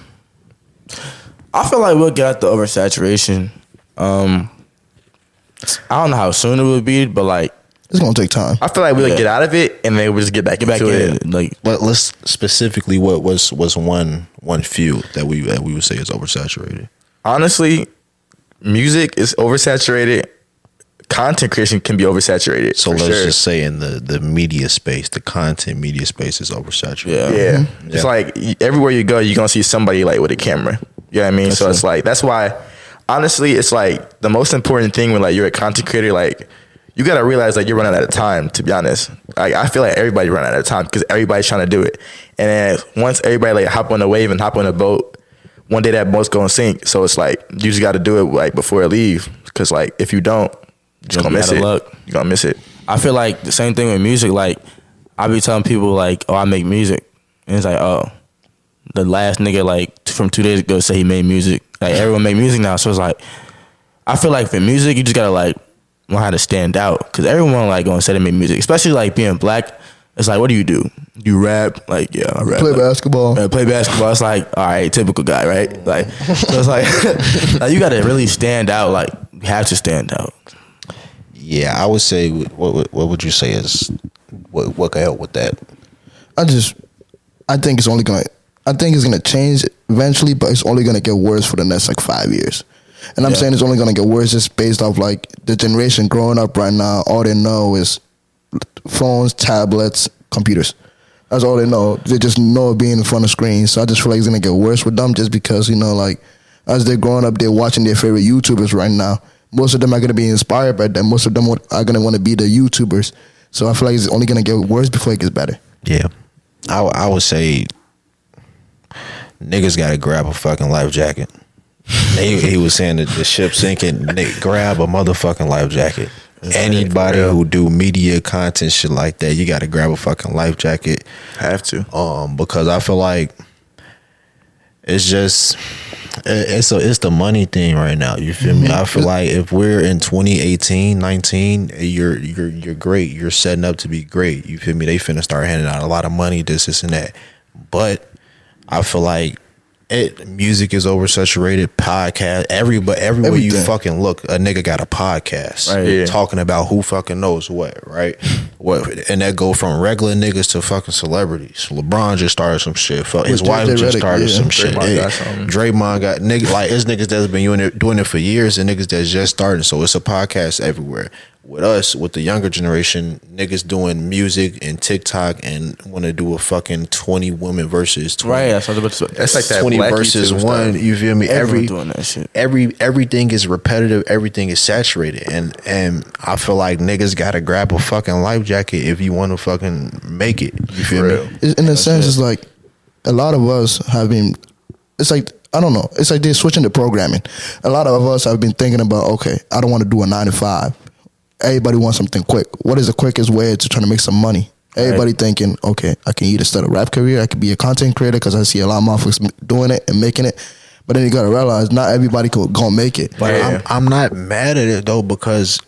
feel like we'll get out the oversaturation. I don't know how soon it would be, but like It's gonna take time. I feel like we'll get out of it and then we'll just get back into in it. it. Like Let's specifically what was one field that we would say is oversaturated. Honestly, music is oversaturated. Content creation can be oversaturated. So for let's sure. just say in the media space, the content media space is oversaturated. Yeah. Yeah. It's like everywhere you go, you're going to see somebody like with a camera. You know what I mean? So it's like, that's why, honestly, it's like the most important thing when like you're a content creator, like you got to realize like you're running out of time, to be honest. Like I feel like everybody running out of time because everybody's trying to do it. And then once everybody like hop on the wave and hop on a boat, one day that boat's going to sink. So it's like, you just got to do it like before it leaves. Because like if you don't, you're going to miss it. You're going to miss it. I feel like the same thing with music. Like I be telling people like, oh, I make music, and it's like, oh, the last nigga like from 2 days ago say he made music. Like everyone make music now, so it's like I feel like for music you just gotta like learn how to stand out because everyone like gonna say they make music, especially like being black. It's like, what do? You rap? Like, yeah, I rap. Play basketball. Play basketball. It's like, all right, typical guy, right? Like, so it's like you gotta really stand out. Like, you have to stand out. Yeah, I would say what would you say is what can help with that? I think it's gonna change eventually, but it's only gonna get worse for the next like 5 years. And I'm saying it's only gonna get worse just based off like the generation growing up right now. All they know is phones, tablets, computers. That's all they know. They just know being in front of screens. So I just feel like it's gonna get worse with them just because, you know, like as they're growing up, they're watching their favorite YouTubers right now. Most of them are gonna be inspired by them. Most of them are gonna want to be the YouTubers. So I feel like it's only gonna get worse before it gets better. Yeah, I would say niggas got to grab a fucking life jacket. He was saying that the ship sinking. Grab a motherfucking life jacket. anybody who do media content shit like that, you got to grab a fucking life jacket. Have to. Because I feel like it's just it's the money thing right now. You feel me? I feel like if we're in 2018, 19, you're great. You're setting up to be great. You feel me? They finna start handing out a lot of money, this and that. But I feel like music is oversaturated. Podcast, everywhere you fucking look, a nigga got a podcast, right? Talking about who fucking knows what, right? And that go from regular niggas to fucking celebrities. LeBron just started some shit. His wife just started some shit. Draymond got niggas like it's niggas that's been doing it for years and niggas that's just starting. So it's a podcast everywhere. With us, with the younger generation, niggas doing music and TikTok and want to do a fucking 20 women versus 20. Right, that's like that 20 Black versus YouTube one. Stuff. You feel me? Everyone doing that shit. Everything is repetitive. Everything is saturated, and I feel like niggas gotta grab a fucking life jacket if you want to fucking make it. You feel me? In a sense, it's like a lot of us have been. It's like I don't know. It's like they're switching the programming. A lot of us have been thinking about, okay, I don't want to do a 9 to 5. Everybody wants something quick. What is the quickest way to try to make some money? Everybody thinking, okay, I can either start a rap career, I could be a content creator because I see a lot of motherfuckers doing it and making it. But then you got to realize not everybody gonna make it. But I'm not mad at it though because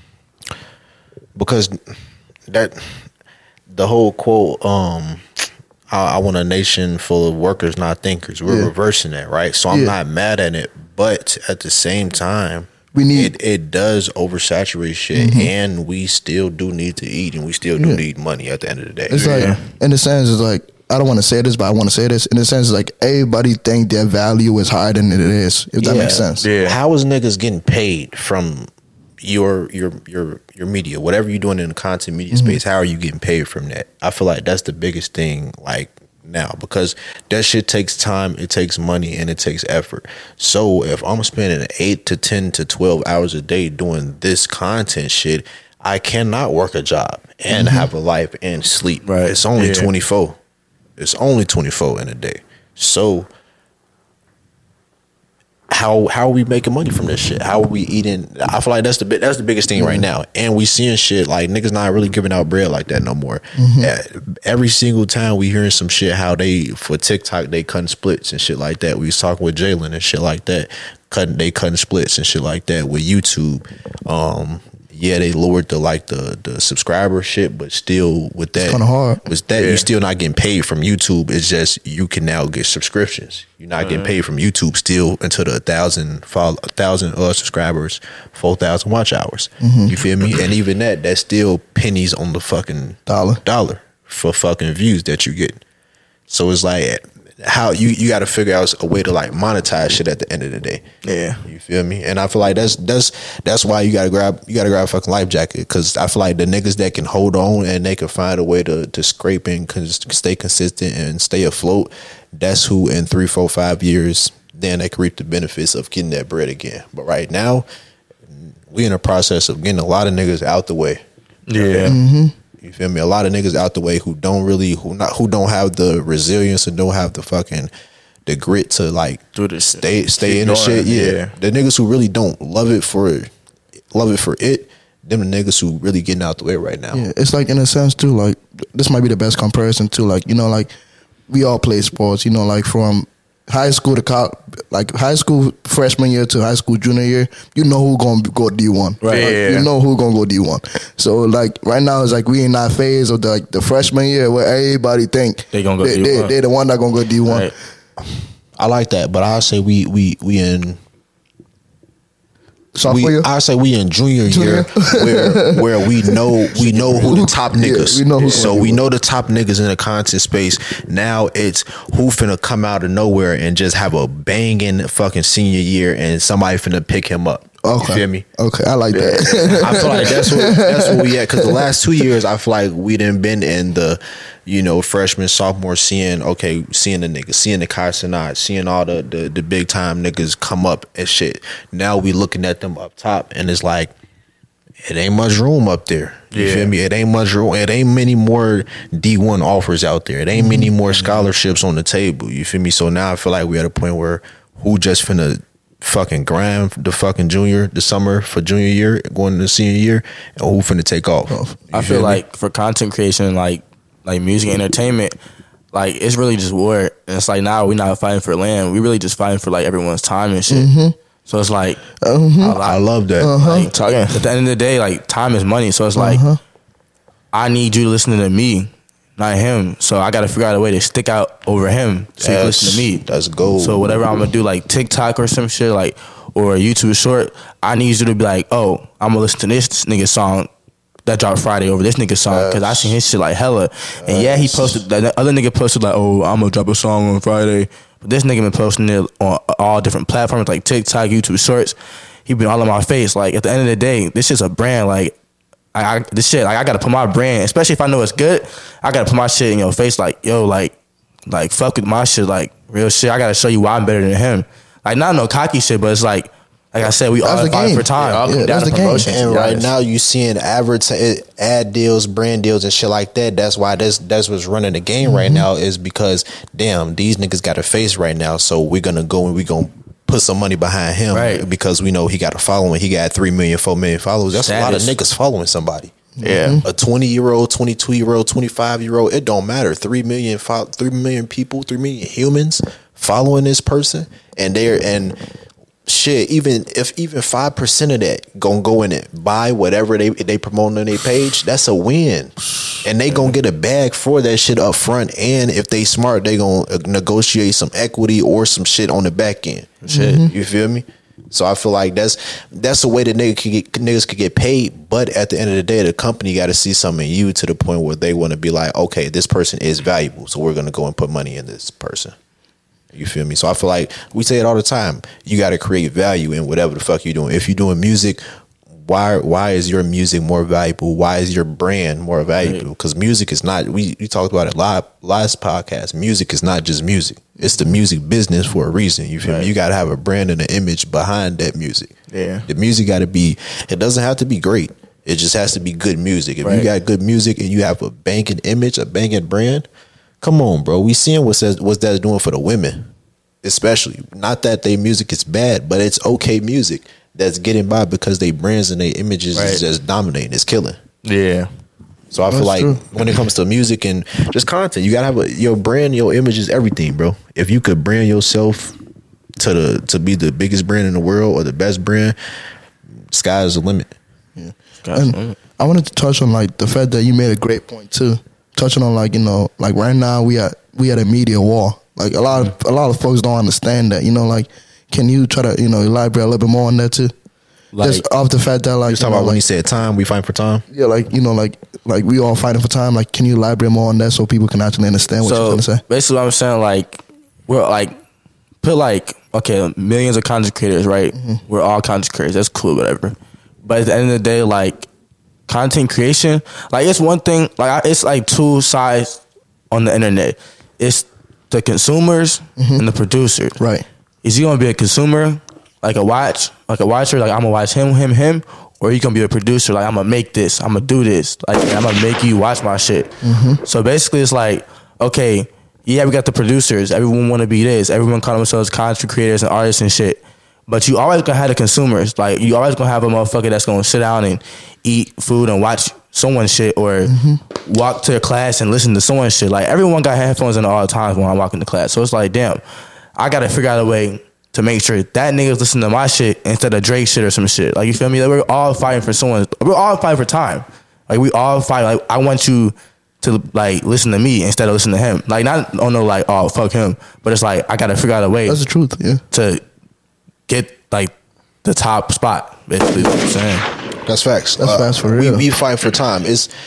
that the whole quote, I want a nation full of workers, not thinkers. We're reversing that, right? So I'm not mad at it, but at the same time, we need it does oversaturate shit, and we still do need to eat, and we still do need money at the end of the day. It's like, in the sense, it's like I don't want to say this, but I want to say this. In the sense, it's like everybody think their value is higher than it is. If that makes sense. Yeah. How is niggas getting paid from your media, whatever you're doing in the content media space? How are you getting paid from that? I feel like that's the biggest thing. Like. Now, because that shit takes time, it takes money, and it takes effort. So if I'm spending 8 to 10 to 12 hours a day doing this content shit, I cannot work a job and have a life and sleep. Right. It's only 24. It's only 24 in a day. So how are we making money from this shit? How are we eating? I feel like that's the biggest thing right now. And we seeing shit like niggas not really giving out bread like that no more. Every single time we hearing some shit how they for TikTok they cutting splits and shit like that. We was talking with Jalen and shit like that. They cutting splits and shit like that with YouTube. They lowered the subscriber shit, but still with that, it's kind of hard. With that, you're still not getting paid from YouTube. It's just you can now get subscriptions. You're not getting paid from YouTube still until the 1,000 subscribers, 4,000 watch hours. You feel me? And even that's still pennies on the fucking dollar for fucking views that you get. So it's like how you got to figure out a way to like monetize shit at the end of the day. Yeah, you feel me? And I feel like that's why you gotta grab a fucking life jacket, because I feel like the niggas that can hold on and they can find a way to scrape and stay consistent and stay afloat, that's who in 3, 4, 5 years then they can reap the benefits of getting that bread again. But right now we in a process of getting a lot of niggas out the way. You feel me? A lot of niggas out the way who don't have the resilience and don't have the grit to like stay in the shit. The niggas who really don't love it for it, them the niggas who really getting out the way right now. Yeah, it's like in a sense too, like this might be the best comparison too. Like, you know, like we all play sports, you know, like from high school to college, like high school freshman year to high school junior year, you know who gonna go D1, right? Like, you know who gonna go D1. So like right now it's like we in that phase of the freshman year where everybody think they gonna go D1. They the one that gonna go D1. Right. I like that, but I say we in. I say we in junior year where we know who the top niggas. We know the top niggas in the content space. Now it's who finna come out of nowhere and just have a banging fucking senior year and somebody finna pick him up. Okay. You feel me? Okay, I like that. I feel like that's where we at, because the last 2 years I feel like we done been in the, you know, freshman, sophomore, seeing the niggas, seeing the Kai Cenat, seeing all the big time niggas come up and shit. Now we looking at them up top and it's like, it ain't much room up there. You feel me? It ain't much room. It ain't many more D1 offers out there. It ain't many more scholarships on the table. You feel me? So now I feel like we're at a point where who just finna fucking grind the fucking the summer for junior year, going into senior year, and who finna take off. I feel like for content creation, like music and entertainment, like it's really just war. And it's like now we're not fighting for land. We really just fighting for like everyone's time and shit. So it's like I love that. Like, at the end of the day, like time is money. So it's like I need you to listen to me, not him. So I got to figure out a way to stick out over him so you can listen to me. That's gold. So whatever I'm gonna do, like TikTok or some shit, like or a YouTube short, I need you to be like, oh, I'm gonna listen to this nigga song that dropped Friday over this nigga song because I seen his shit like hella. And yeah, he posted that other nigga posted like, oh, I'm gonna drop a song on Friday. But this nigga been posting it on all different platforms like TikTok, YouTube Shorts. He been all in my face. Like at the end of the day, this shit's a brand. Like this shit, like I gotta put my brand, especially if I know it's good. I gotta put my shit in your face. Like yo, like fuck with my shit. Like real shit. I gotta show you why I'm better than him. Like not no cocky shit, but it's like I said, we all fight for time. Yeah, that's the promotion. And right now you seeing ad deals, brand deals, and shit like that. That's why that's what's running the game right now, is because damn, these niggas got a face right now. So we're gonna go and we're gonna put some money behind him because we know he got a following. He got 3 million, 4 million followers. That's a lot of niggas following somebody. Yeah, a 20-year-old, 22-year-old, 25-year-old. It don't matter. 3 million people, 3 million humans following this person, and shit, even if 5% of that gonna go in it, buy whatever they promote on their page, that's a win. And they gonna get a bag for that shit up front. And if they smart, they gonna negotiate some equity or some shit on the back end. Shit, you feel me? So I feel like that's a way that niggas could get paid. But at the end of the day, the company got to see something in you to the point where they want to be like, okay, this person is valuable, so we're gonna go and put money in this person. You feel me? So I feel like we say it all the time. You got to create value in whatever the fuck you're doing. If you're doing music, why is your music more valuable? Why is your brand more valuable? Because music is not, we talked about it last podcast. Music is not just music. It's the music business for a reason. You feel me? You got to have a brand and an image behind that music. Yeah. The music got to be, it doesn't have to be great. It just has to be good music. If you got good music and you have a banking image, a banking brand, come on, bro. We seeing what that's doing for the women, especially. Not that their music is bad, but it's okay music that's getting by because they brands and their images is just dominating. It's killing. Yeah. So I feel like when it comes to music and just content, you gotta have your brand, your image is everything, bro. If you could brand yourself to be the biggest brand in the world or the best brand, sky is the limit. Yeah. And I wanted to touch on like the fact that you made a great point too. Touching on like, you know, like right now we at a media war. Like a lot of folks don't understand that. You know, like can you try to, you know, elaborate a little bit more on that too? Like, just off the fact that like you talking about when you said time, we fight for time. Yeah, like you know, like we all fighting for time. Like, can you elaborate more on that so people can actually understand what you're trying to say? Basically, what I'm saying, like we're like put like okay, millions of content creators, right? We're all content creators. That's cool, whatever. But at the end of the day, like content creation, like it's one thing. Like it's like two sides on the internet. It's the consumers and the producers. Right? Is you gonna be a consumer? Like a watcher, like I'm gonna watch him, or you gonna be a producer, like I'm gonna make this, I'm gonna do this, like I'm gonna make you watch my shit. So basically, it's like, okay, yeah, we got the producers, everyone wanna be this, everyone call themselves content creators and artists and shit, but you always gonna have the consumers, like you always gonna have a motherfucker that's gonna sit down and eat food and watch someone's shit, or walk to a class and listen to someone's shit. Like everyone got headphones in all the times when I'm walking to class, so it's like, damn, I gotta figure out a way to make sure that niggas listen to my shit instead of Drake shit or some shit. Like, you feel me? Like, we're all fighting for someone. We're all fighting for time. Like, we all fight. Like, I want you to, like, listen to me instead of listen to him. Like, not, oh, no, like, oh, fuck him. But it's like, I got to figure out a way. That's the truth, yeah. To get, like, the top spot, basically, is what I'm saying. That's facts. That's facts for real. We fight for time.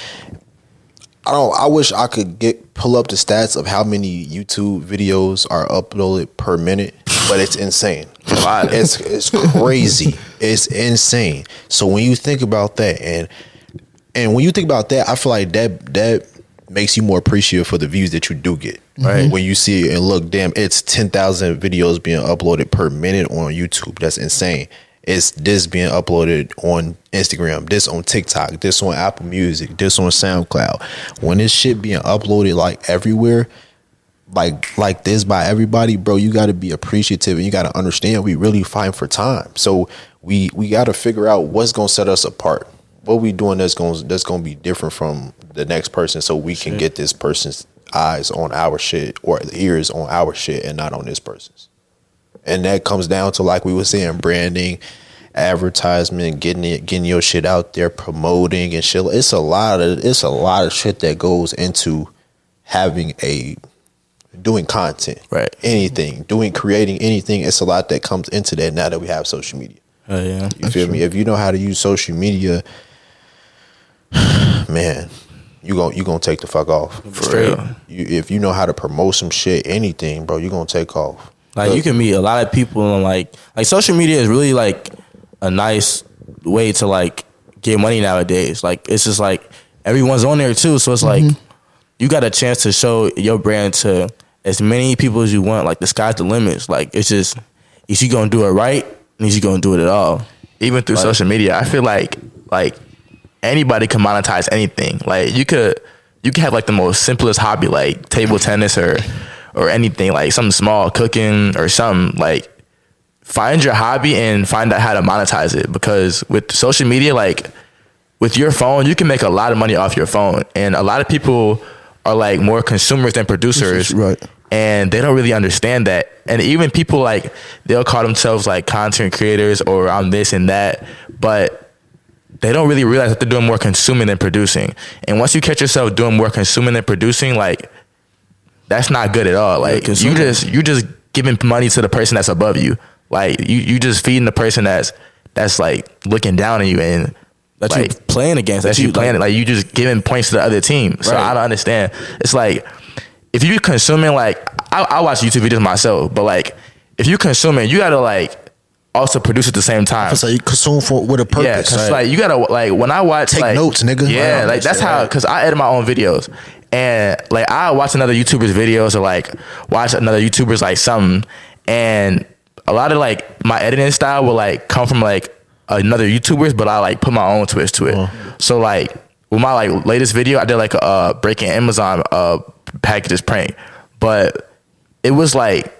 I wish I could pull up the stats of how many YouTube videos are uploaded per minute, but it's insane. It's crazy. It's insane. So when you think about that, and when you think about that, I feel like that makes you more appreciative for the views that you do get. Right? When you see it and look, damn, it's 10,000 videos being uploaded per minute on YouTube. That's insane. It's this being uploaded on Instagram, this on TikTok, this on Apple Music, this on SoundCloud. When this shit being uploaded like everywhere, like this by everybody, bro, you got to be appreciative and you got to understand we really fighting for time. So we got to figure out what's gonna set us apart. What we doing that's gonna be different from the next person, so we can get this person's eyes on our shit or ears on our shit and not on this person's. And that comes down to, like we were saying, branding, advertisement, getting your shit out there, promoting and shit. It's a lot of shit that goes into doing content, right? Creating anything. It's a lot that comes into that now that we have social media. Yeah, you feel me? If you know how to use social media, man, you gonna take the fuck off. For real. If you know how to promote some shit, anything, bro, you gonna take off. Like, you can meet a lot of people, and like social media is really like a nice way to like get money nowadays. Like, it's just like everyone's on there too, so it's like you got a chance to show your brand to as many people as you want. Like, the sky's the limits. Like, it's just, if you gonna do it right, and you gonna do it at all. Even through social media, I feel like anybody can monetize anything. Like, you could have like the most simplest hobby, like table tennis or anything, like something small, cooking or something. Like, find your hobby and find out how to monetize it, because with social media, like with your phone, you can make a lot of money off your phone, and a lot of people are like more consumers than producers, right? And they don't really understand that. And even people, like, they'll call themselves like content creators or I'm this and that, but they don't really realize that they're doing more consuming than producing. And once you catch yourself doing more consuming than producing, like, that's not good at all. Like, you just giving money to the person that's above you. Like, you just feeding the person that's like looking down on you and that like, you playing against. That you playing, like, you just giving points to the other team. So I don't understand. It's like, if you consuming, like, I watch YouTube videos myself, but like, if you consuming, you gotta like also produce at the same time. So you consume with a purpose. Yeah, because like, you gotta, like, when I watch, take like, notes, nigga. Yeah, like, that's how, because I edit my own videos, and like, I watch another YouTuber's videos or like watch another YouTuber's like something, and a lot of like my editing style will like come from like another YouTuber's, but I like put my own twist to it. So like with my like latest video, I did like a breaking Amazon packages prank, but it was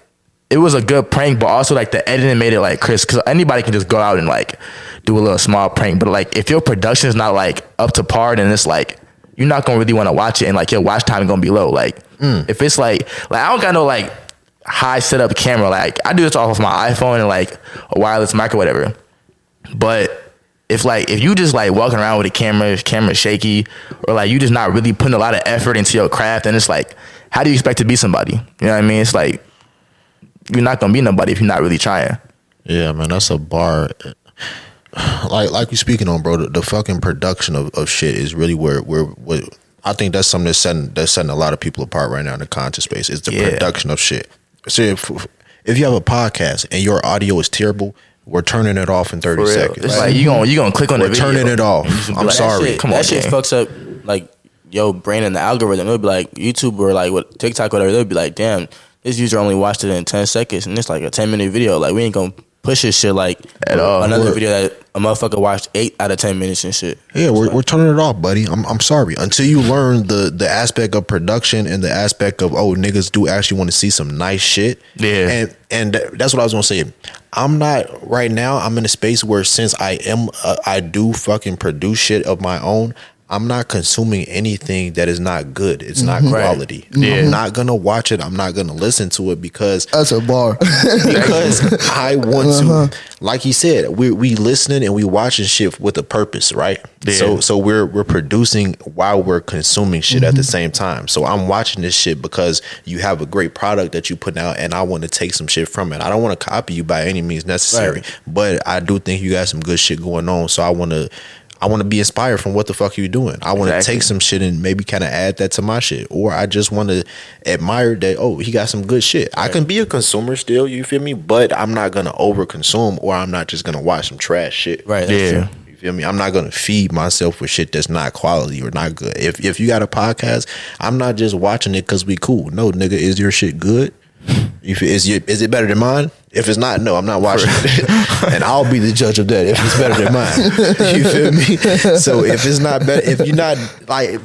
a good prank, but also like the editing made it like crisp, because anybody can just go out and like do a little small prank, but like if your production is not like up to par, then it's like you're not gonna really want to watch it, and like your watch time is gonna be low. Like if it's like I don't got no like high setup camera, like I do this off of my iPhone and like a wireless mic or whatever, but if you just like walking around with a camera shaky, or like you just not really putting a lot of effort into your craft, and it's like, how do you expect to be somebody? You know what I mean? It's like, you're not gonna be nobody if you're not really trying. Yeah, man, that's a bar. Like you speaking on, bro. The fucking production of shit is really where I think that's something that's setting a lot of people apart right now in the content space. Is the production of shit. So if you have a podcast and your audio is terrible, we're turning it off in 30 seconds. It's like you gonna click on the video. We're turning it off. I'm sorry. Come on, that shit fucks up like your brain and the algorithm. It'll be like YouTube or like what TikTok or whatever. They'll be like, damn, this user only watched it in 10 seconds, and it's like a 10-minute video. Like, we ain't gonna push this shit like at all. Another video that a motherfucker watched 8 out of 10 minutes and shit. Yeah, we're turning it off, buddy. I'm sorry. Until you learn the aspect of production and the aspect of, niggas do actually want to see some nice shit. Yeah. And that's what I was gonna say. I'm not right now. I'm in a space where, since I do fucking produce shit of my own, I'm not consuming anything that is not good. It's not quality. Yeah. I'm not gonna watch it. I'm not gonna listen to it because that's a bar. Because I want to, like he said, we listening and we watching shit with a purpose, right? Yeah. So we're producing while we're consuming shit at the same time. So I'm watching this shit because you have a great product that you put out, and I want to take some shit from it. I don't want to copy you by any means necessary, but I do think you got some good shit going on. So I want to be inspired from what the fuck you doing. I want to take some shit and maybe kind of add that to my shit. Or I just want to admire that, he got some good shit. Right. I can be a consumer still, you feel me? But I'm not going to over consume, or I'm not just going to watch some trash shit. Right. Yeah. You feel me? I'm not going to feed myself with shit that's not quality or not good. If you got a podcast, I'm not just watching it because we cool. No, nigga, is your shit good? Is it better than mine? If it's not, no, I'm not watching it. And I'll be the judge of that if it's better than mine. You feel me? So if it's not better, if you're not like,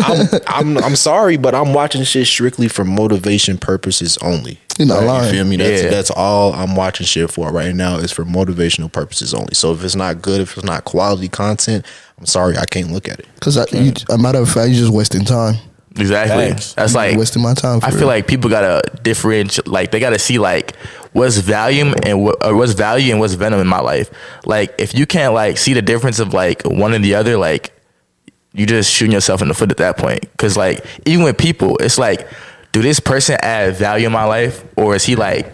I'm sorry, but I'm watching shit strictly for motivation purposes only. You're not lying. You feel me? That's all I'm watching shit for right now is for motivational purposes only. So if it's not good, if it's not quality content, I'm sorry, I can't look at it. Because a matter of fact, you're just wasting time. Exactly. That's like wasting my time. I feel like people gotta differentiate. Like they gotta see like what's value and what's venom in my life. Like if you can't like see the difference of like one and the other, like you just shooting yourself in the foot at that point. Because like even with people, it's like, do this person add value in my life, or is he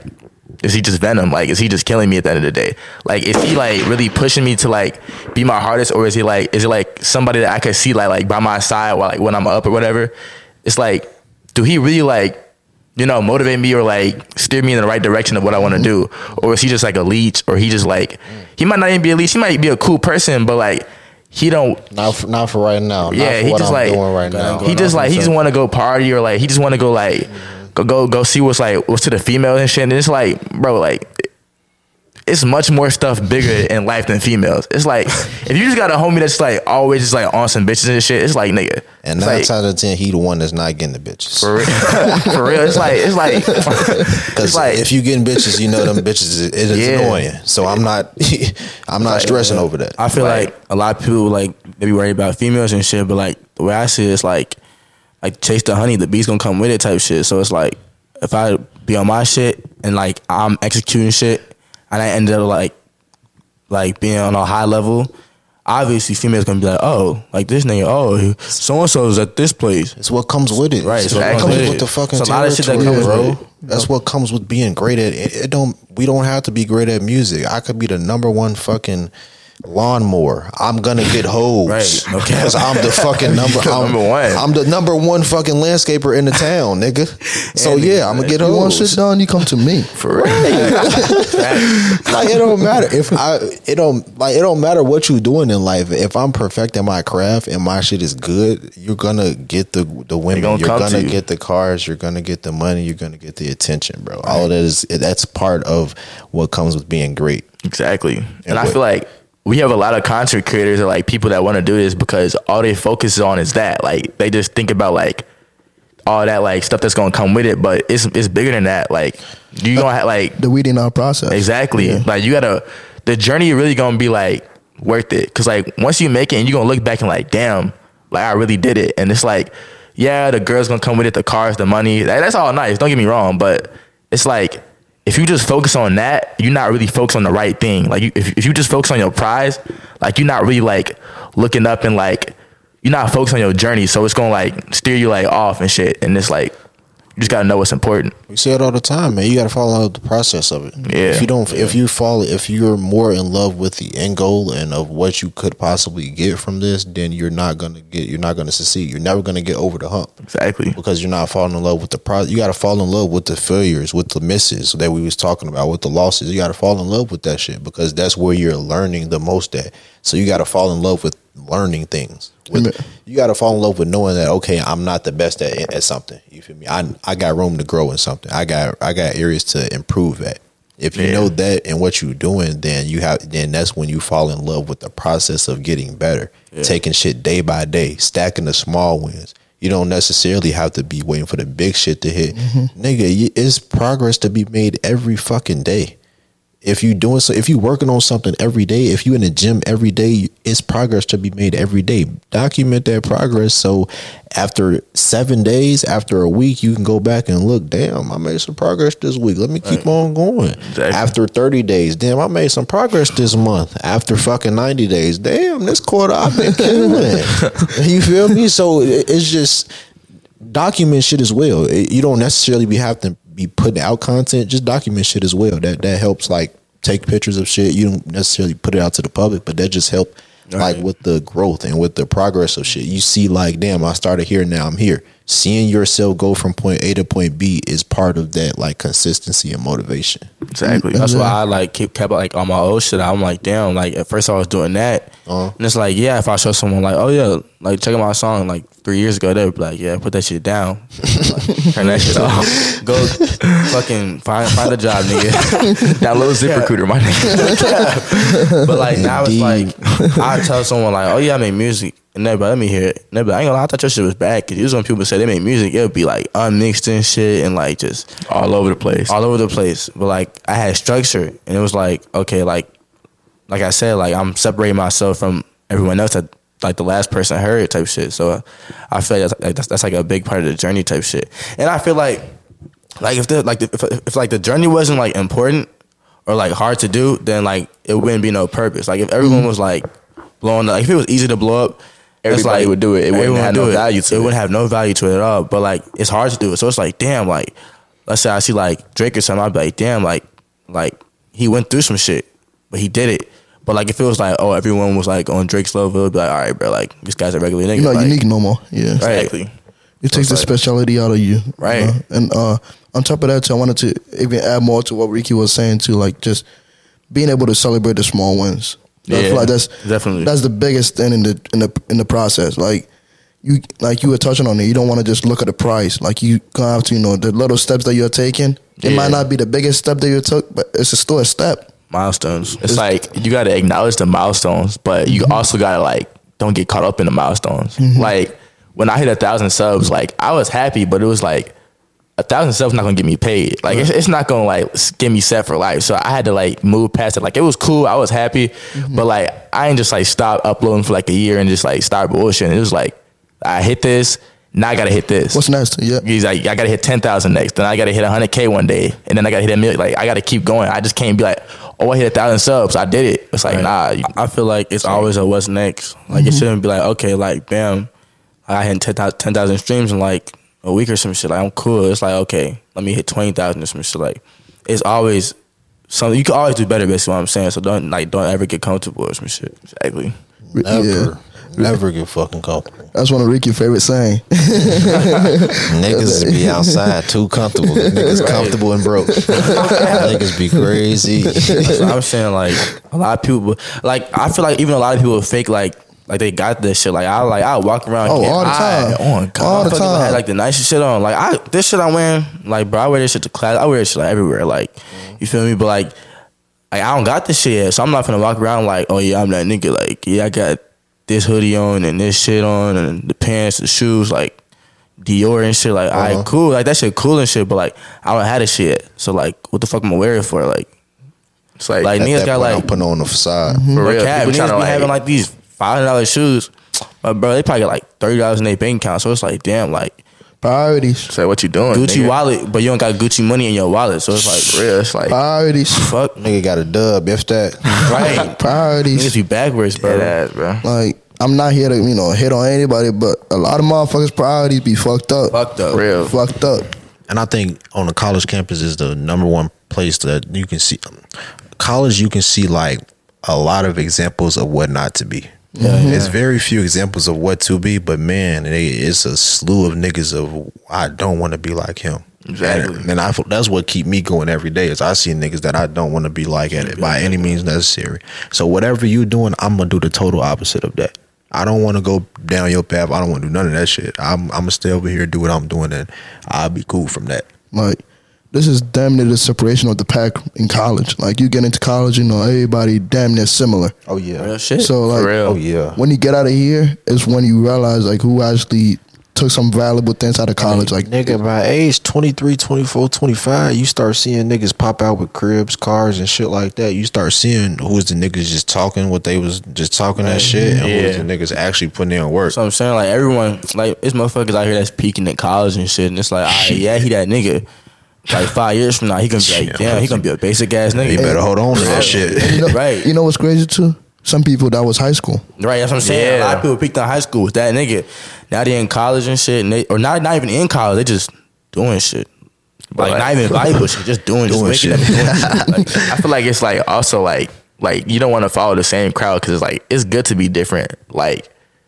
just venom? Like, is he just killing me at the end of the day? Like, is he like really pushing me to like be my hardest, or is it like somebody that I could see like by my side while like when I'm up or whatever? It's like, do he really like, you know, motivate me or like steer me in the right direction of what I want to do, or is he just like a leech, or he just like he might not even be a leech, he might be a cool person, but like he don't not for right now. Yeah, not for he what just I'm like doing right now. He just like he just want to go party, or like he just want to go like go see what's to the females and shit. And it's like, bro, like it's much more stuff bigger in life than females. It's like if you just got a homie that's like always just like on some bitches and shit, it's like, nigga. And 9 times out of 10, he the one that's not getting the bitches. For real. For real. It's like because if you getting bitches, you know them bitches it's annoying. So I'm not stressing over that. I feel like a lot of people like they be worried about females and shit, but like the way I see it, it's like chase the honey, the bee's gonna come with it type shit. So it's like if I be on my shit and like I'm executing shit and I ended up like being on a high level, obviously females gonna be like, oh, like this nigga, oh, so and so's at this place. It's what comes with it. Right. It's what comes with the fucking territory, a lot of shit that comes bro. With it. That's what comes with being great at it. We don't have to be great at music. I could be the number one fucking lawnmower. I'm gonna get hoes. Right. Okay. Because I'm the fucking number one. I'm the number one fucking landscaper in the town, nigga. So yeah, I'm gonna get hoes. You want shit done, you come to me. For real. Like it don't matter it don't matter what you doing in life. If I'm perfecting my craft and my shit is good, you're gonna get the women. You're gonna get the cars. You're gonna get the money. You're gonna get the attention, bro. Right. All of that's part of what comes with being great. Exactly. And I feel like we have a lot of content creators or like people that want to do this because all they focus on is that. Like they just think about like all that like stuff that's gonna come with it, but it's bigger than that. Like you gonna have like the weeding out process. Exactly. Yeah. Like the journey really gonna be like worth it. Cause like once you make it and you gonna look back and like, damn, like I really did it. And it's like, yeah, the girls gonna come with it, the cars, the money. That's all nice. Don't get me wrong, but it's like, if you just focus on that, you're not really focused on the right thing. Like if you just focus on your prize, like you're not really like looking up and like you're not focused on your journey. So it's gonna like steer you like off and shit. And it's like you just gotta know what's important. We say it all the time, man. You gotta follow the process of it. Yeah. If you're more in love with the end goal and of what you could possibly get from this, then you're not gonna succeed. You're never gonna get over the hump. Exactly. Because you're not falling in love with the process. You gotta fall in love with the failures, with the misses that we was talking about, with the losses. You gotta fall in love with that shit because that's where you're learning the most at. So you gotta fall in love with learning things. You got to fall in love with knowing that, okay, I'm not the best at something. You feel me? I got room to grow in something. I got areas to improve at. If you know that and what you're doing, then that's when you fall in love with the process of getting better, taking shit day by day, stacking the small wins. You don't necessarily have to be waiting for the big shit to hit. Mm-hmm. Nigga, it's progress to be made every fucking day. If you working on something every day, if you in the gym every day, it's progress to be made every day. Document that progress. So after 7 days, after a week, you can go back and look, damn, I made some progress this week. Let me keep on going. Exactly. After 30 days, damn, I made some progress this month. After fucking 90 days, damn, this quarter I've been killing. You feel me? So it's just document shit as well. You don't necessarily have to be putting out content, just document shit as well. That helps, like take pictures of shit. You don't necessarily put it out to the public, but that just help like with the growth and with the progress of shit. You see like, damn, I started here, now I'm here. Seeing yourself go from point A to point B is part of that like consistency and motivation. Exactly. That's why I like kept like on my old shit. I'm like, damn, like at first I was doing that. And it's like, yeah, if I show someone like, oh yeah, like check out my song like 3 years ago, they would be like, yeah, put that shit down. Turn that shit off. Go fucking find a job, nigga. Download ZipRecruiter, my nigga. But like now it's like I tell someone like, oh yeah, I make music, and they're like, let me hear it. And they're like, I ain't gonna lie, I thought your shit was bad, because usually when people say they make music, it'll be like unmixed and shit, and like just all over the place. But like I had structure, and it was like, okay, like I said, like I'm separating myself from everyone else that like the last person heard type shit. So I feel like that's like a big part of the journey type shit. And I feel like if the journey wasn't like important or like hard to do, then like it wouldn't be no purpose. Like if everyone was like blowing up, like if it was easy to blow up, everybody would do it. It wouldn't have no value to it. It wouldn't have no value to it at all. But like it's hard to do it. So it's like, damn, like let's say I see like Drake or something, I'd be like, damn, like he went through some shit, but he did it. But like if it was like, oh, everyone was like on Drake's level, it'd be like, all right, bro, like this guy's a regular nigga. You're not like, unique no more. Yeah, exactly. It takes the speciality out of you, right? And on top of that, too, I wanted to even add more to what Ricky was saying too, like just being able to celebrate the small wins. I feel like that's the biggest thing in the process. Like you were touching on it. You don't want to just look at the price. Like you gonna have to, the little steps that you're taking. It might not be the biggest step that you took, but it's still a step. Milestones. It's like you got to acknowledge the milestones, but you also got to like don't get caught up in the milestones. Like when I hit 1,000 subs, like I was happy, but it was like 1,000 subs not gonna get me paid. Like it's not gonna like get me set for life. So I had to like move past it. Like it was cool, I was happy, but like I ain't just like stop uploading for like a year and just like start bullshitting. It was like I hit this. Now I gotta hit this. What's next? Yeah. He's like, I gotta hit 10,000 next. Then I gotta hit 100K one day, and then I gotta hit 1 million. Like I gotta keep going. I just can't be like, oh, I hit 1,000 subs. I did it. It's like, nah. I feel like it's always a what's next. Like it shouldn't be like, okay, like bam, I hit 10,000 streams in like a week or some shit. Like I'm cool. It's like, okay, let me hit 20,000 or some shit. Like it's always something. You can always do better. Basically, what I'm saying. So don't ever get comfortable or some shit. Exactly. Never get fucking comfortable. That's one of Ricky's favorite saying. Niggas be outside too comfortable. Niggas comfortable and broke. Niggas be crazy. That's what I'm saying. Like a lot of people, like I feel like even a lot of people fake like they got this shit. Like I walk around. All the time. All the time. I had like the nicest shit on. Like this shit I'm wearing. Like bro, I wear this shit to class. I wear this shit like everywhere. Like you feel me? But like I don't got this shit yet, so I'm not finna walk around like, oh yeah, I'm that nigga. Like yeah, I got this hoodie on and this shit on and the pants, the shoes, like Dior and shit. Like, all right, cool. Like that shit cool and shit, but like I don't have this shit yet. So like, what the fuck am I wearing it for? Like, it's like niggas got like I'm putting on the facade for real. Cap, niggas be having like these $500 shoes, but bro, they probably got like $30 in their bank account. So it's like, damn, like priorities. So what you doing? Gucci nigga? wallet, but you don't got Gucci money in your wallet. So it's like real. It's like priorities. Fuck, nigga got a dub. If that right? Priorities. Niggas be backwards, bro. Dead ass, bro. Like I'm not here to hit on anybody, but a lot of motherfuckers' priorities be fucked up. Real. Fucked up. And I think on the college campus is the number one place that you can see. College, you can see like a lot of examples of what not to be. There's very few examples of what to be, but man, it's a slew of niggas of I don't want to be like him. Exactly. And that's what keep me going every day is I see niggas that I don't want to be like at it by any means necessary. So whatever you doing, I'm gonna do the total opposite of that. I don't want to go down your path. I don't want to do none of that shit. I'm gonna stay over here, do what I'm doing, and I'll be cool from that. Like this is damn near the separation of the pack in college. Like you get into college, everybody damn near similar. Oh yeah, real shit. So like, oh yeah, when you get out of here, is when you realize like who actually took some valuable things out of college. Like nigga, by age 23, 24, 25, you start seeing niggas pop out with cribs, cars, and shit like that. You start seeing who's the niggas just talking what they was just talking that shit, and who's the niggas actually putting in work. So I'm saying like everyone, like it's motherfuckers out here that's peaking at college and shit, and it's like, yeah, he that nigga. Like 5 years from now, he gonna be like, damn, he gonna be a basic ass nigga. You better hold on to that shit. Right. You know what's crazy too? Some people that was high school. Right, that's what I'm saying. A lot of people peaked in high school with that nigga. Now they in college and shit, and or not even in college. They just doing shit. Like not even valuable shit, just doing shit. Like, I feel like it's like also like you don't want to follow the same crowd because it's like it's good to be different. Like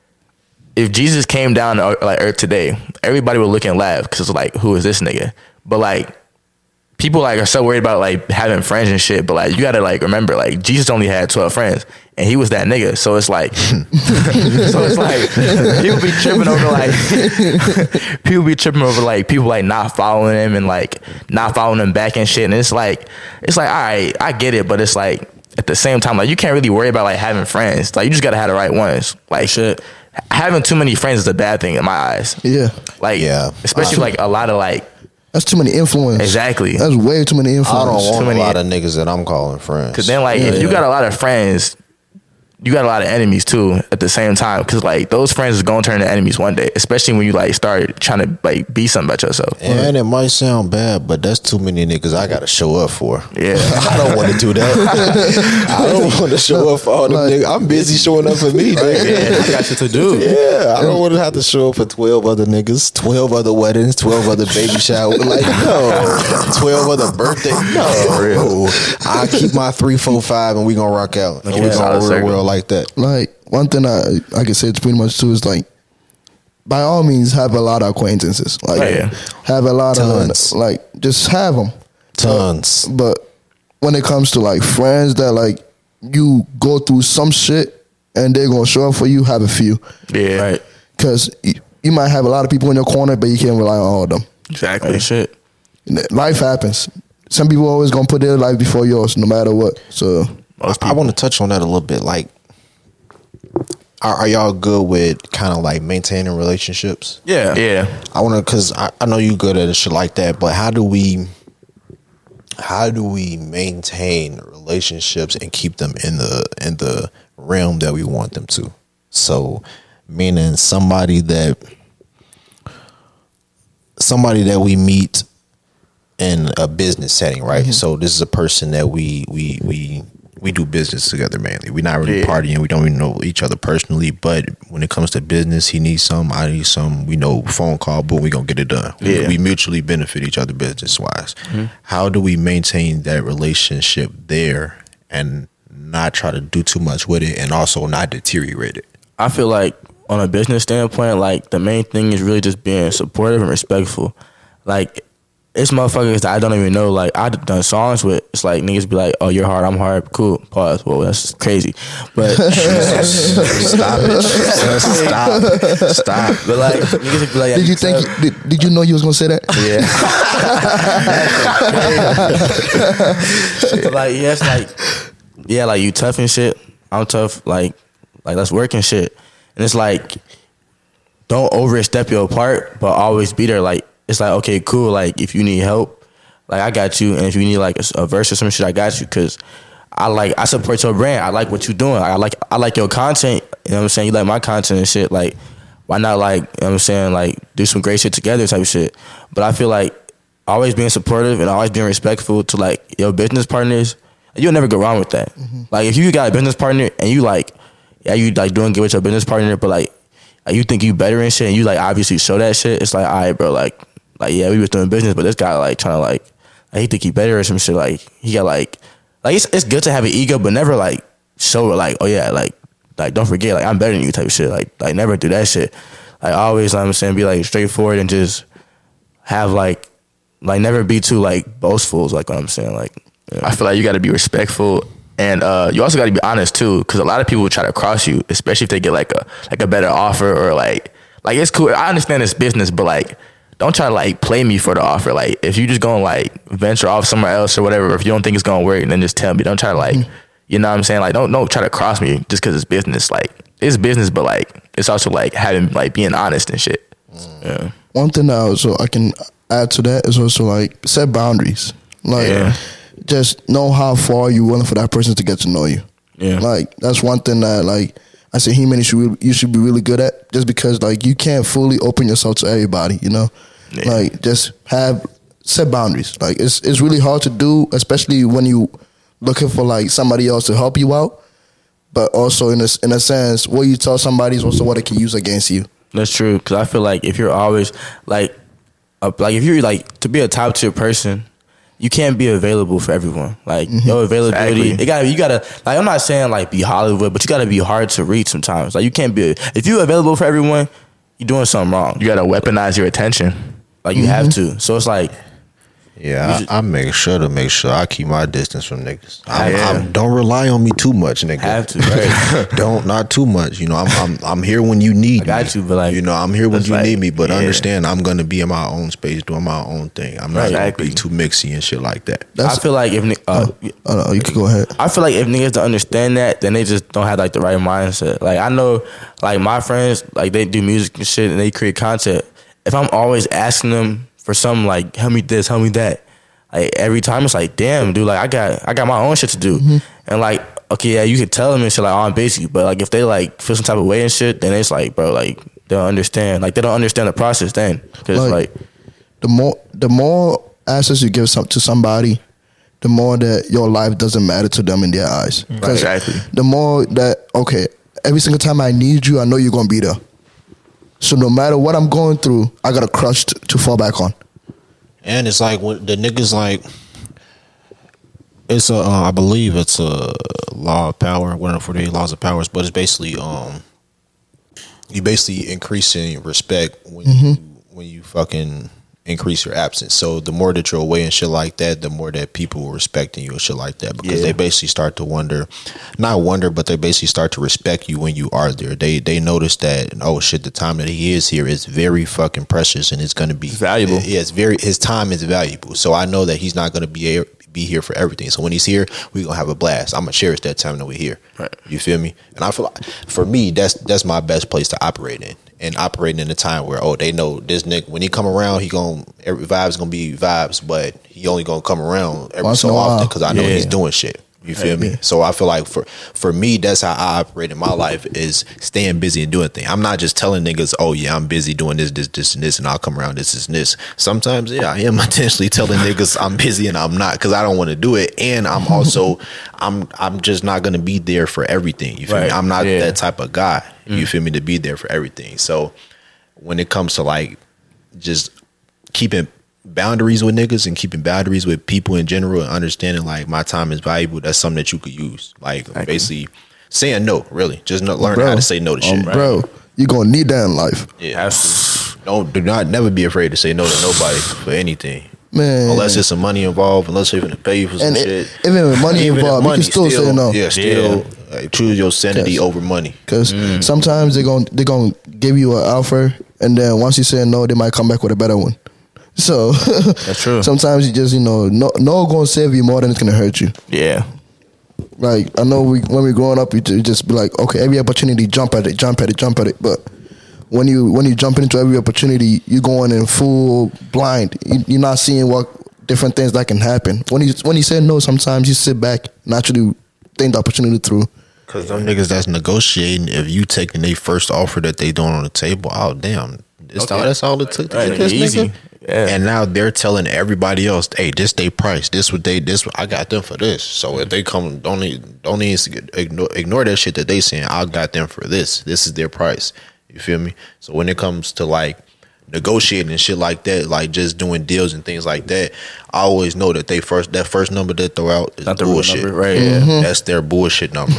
if Jesus came down to like earth today, everybody would look and laugh because it's like, who is this nigga? But like people like are so worried about like having friends and shit, but like you gotta like remember like Jesus only had 12 friends and he was that nigga. So it's like people be tripping over like people like not following him and like not following him back and shit. And it's like all right, I get it, but it's like at the same time like you can't really worry about like having friends. Like you just gotta have the right ones. Like shit. Having too many friends is a bad thing in my eyes. Yeah. Like especially like a lot of like. That's too many influence. Exactly. That's way too many influence. I don't want a lot of niggas that I'm calling friends. Because then, like, if you got a lot of friends, you got a lot of enemies too at the same time. Because like those friends is gonna turn into enemies one day, especially when you like start trying to like be something about yourself. And it might sound bad, but that's too many niggas I gotta show up for. Yeah, I don't want to do that. I don't want to show up for all them niggas. I'm busy showing up for me, nigga. Yeah, I got shit to do. Yeah, I don't want to have to show up for 12 other niggas, 12 other weddings, 12 other baby showers. Like no, 12 other birthdays. No, I keep my 3, 4, 5, and we gonna rock out. And we gonna real world like that. Like one thing I can say it's pretty much too is like by all means have a lot of acquaintances. Like have a lot of like just have them. Tons. But when it comes to like friends that like you go through some shit and they're gonna show up for you, have a few. Yeah. Right. Because you might have a lot of people in your corner, but you can't rely on all of them. Exactly. Like, shit. Life happens. Some people always gonna put their life before yours, no matter what. So I want to touch on that a little bit. Like, are y'all good with kind of like maintaining relationships? Yeah. I want to, because I know you good at shit like that, but how do we maintain relationships and keep them in the realm that we want them to? So, meaning somebody that we meet in a business setting, right? Mm-hmm. So this is a person that we do business together mainly. We're not really partying. We don't even know each other personally, but when it comes to business, he needs some, I need some. We know phone call, boom, we gonna get it done. Yeah. We mutually benefit each other business wise. Mm-hmm. How do we maintain that relationship there and not try to do too much with it and also not deteriorate it? I feel like on a business standpoint, like the main thing is really just being supportive and respectful. Like it's motherfuckers that I don't even know. Like I've done songs with. It's like niggas be like, "Oh, you're hard, I'm hard." Cool. Pause. Well, that's crazy. But stop it. Stop. But like niggas be like, did you think? Did you know you was gonna say that? Yeah. But like it's like like you tough and shit. I'm tough. Like let's work and shit. And it's like don't overstep your part, but always be there. Like. It's like, okay, cool. Like, if you need help, like, I got you. And if you need, like, a verse or some shit, I got you. Because I support your brand. I like what you're doing. I like your content. You know what I'm saying? You like my content and shit. Like, why not, like, you know what I'm saying? Like, do some great shit together type of shit. But I feel like always being supportive and always being respectful to, like, your business partners, you'll never go wrong with that. Mm-hmm. Like, if you got a business partner and you, like, you, like, doing good with your business partner, but, like, you think you better and shit and you, like, obviously show that shit, it's like, all right, bro, like, yeah, we was doing business, but this guy like trying to like he think he better or some shit. Like he got like it's good to have an ego, but never like show it like, oh yeah, like don't forget like I'm better than you type of shit. Like never do that shit. Like always, like I'm saying, be like straightforward and just have like never be too like boastful. Is like what I'm saying. Like I feel like you got to be respectful. And you also got to be honest too, because a lot of people will try to cross you, especially if they get like a better offer or like it's cool. I understand it's business, but like. Don't try to like play me for the offer. Like if you just gonna like venture off somewhere else or whatever, if you don't think it's gonna work, then just tell me. Don't try to like, you know what I'm saying? Like don't try to cross me just because it's business. Like it's business, but like it's also like having like being honest and shit. Yeah. One thing that also I can add to that is also like set boundaries. Like just know how far you're willing for that person to get to know you. Yeah. Like that's one thing that like. I say human you should be really good at, just because like you can't fully open yourself to everybody, you know. Yeah. Like just set boundaries. Like it's really hard to do, especially when you looking for like somebody else to help you out. But also in a sense, what you tell somebody is also what they can use against you. That's true, because I feel like if you're always like if you're like to be a top tier person. You can't be available for everyone. Like your availability, you gotta. Like I'm not saying like be Hollywood, but you gotta be hard to reach sometimes. Like you can't be. If you're available for everyone, you're doing something wrong. You gotta weaponize your attention. Like you have to. So it's like Yeah, I make sure I keep my distance from niggas. Don't rely on me too much, nigga. Have to, right? Not too much. You know, I'm here when you need me. I got you, but like, you know, I'm here when you need me. But understand, I'm gonna be in my own space, doing my own thing. I'm not gonna be too mixy and shit like that. I feel like if you can go ahead. I feel like if niggas don't understand that, then they just don't have like the right mindset. Like I know, like my friends, like they do music and shit, and they create content. If I'm always asking them for something like help me this, help me that, like every time it's like, damn, dude, like I got my own shit to do, and like, okay, yeah, you can tell them and shit like, oh, I'm busy, but like if they like feel some type of way and shit, then it's like, bro, like they don't understand, like they don't understand the process then, because like the more access you give to somebody, the more that your life doesn't matter to them in their eyes. Exactly. The more that, okay, every single time I need you, I know you're gonna be there. So no matter what I'm going through, I got a crutch to fall back on. And it's like when the niggas like, it's I believe it's a law of power, one of the 48 laws of powers, but it's basically you basically increasing respect when you fucking increase your absence. So the more that you're away and shit like that, the more that people are respecting you and shit like that, because they basically start to but they basically start to respect you when you are there. They notice that, oh shit, the time that he is here is very fucking precious and it's going to be valuable. Yeah, his time is valuable. So I know that he's not going to be here for everything. So when he's here, we're going to have a blast. I'm going to cherish that time that we're here. Right. You feel me? And I feel like for me, that's my best place to operate in. And operating in a time where, they know this nigga, when he come around, every vibe's gonna be vibes, but he only gonna come around every so often because I know he's doing shit. You feel me? So I feel like for me, that's how I operate in my life, is staying busy and doing things. I'm not just telling niggas, oh yeah, I'm busy doing this, and this, and I'll come around this and this. Sometimes, I am intentionally telling niggas I'm busy and I'm not, because I don't want to do it. And I'm also, I'm just not gonna be there for everything. You feel me? I'm not that type of guy. You feel me? To be there for everything. So when it comes to like just keeping boundaries with niggas and keeping boundaries with people in general and understanding like my time is valuable, that's something that you could use. Like basically saying no, really. Just learn how to say no to shit. Bro, you're going to need that in life. Yeah. Do not never be afraid to say no to nobody for anything. Man. Unless there's some money involved, unless they're going to pay you for some shit. Even with money involved, you can still say no. Yeah, still choose your sanity over money. Because sometimes they're gonna give you an offer, and then once you say no, they might come back with a better one. So that's true. Sometimes you just no gonna save you more than it's gonna hurt you. Yeah. Like I know when we're growing up, you just be like, okay, every opportunity, jump at it. But when you jump into every opportunity, you're going in full blind. You're not seeing what different things that can happen. When you say no, sometimes you sit back and actually think the opportunity through. Because them niggas that's negotiating, if you taking their first offer that they doing on the table, oh damn, that's all it took to get this easy. Nigga. Yeah. And now they're telling everybody else, hey, this they price, I got them for this. So if they come, don't even ignore that shit that they saying. I got them for this. This is their price. You feel me? So when it comes to like negotiating and shit like that, like just doing deals and things like that, I always know that that first number they throw out is not bullshit. Number, right? Yeah. That's their bullshit number.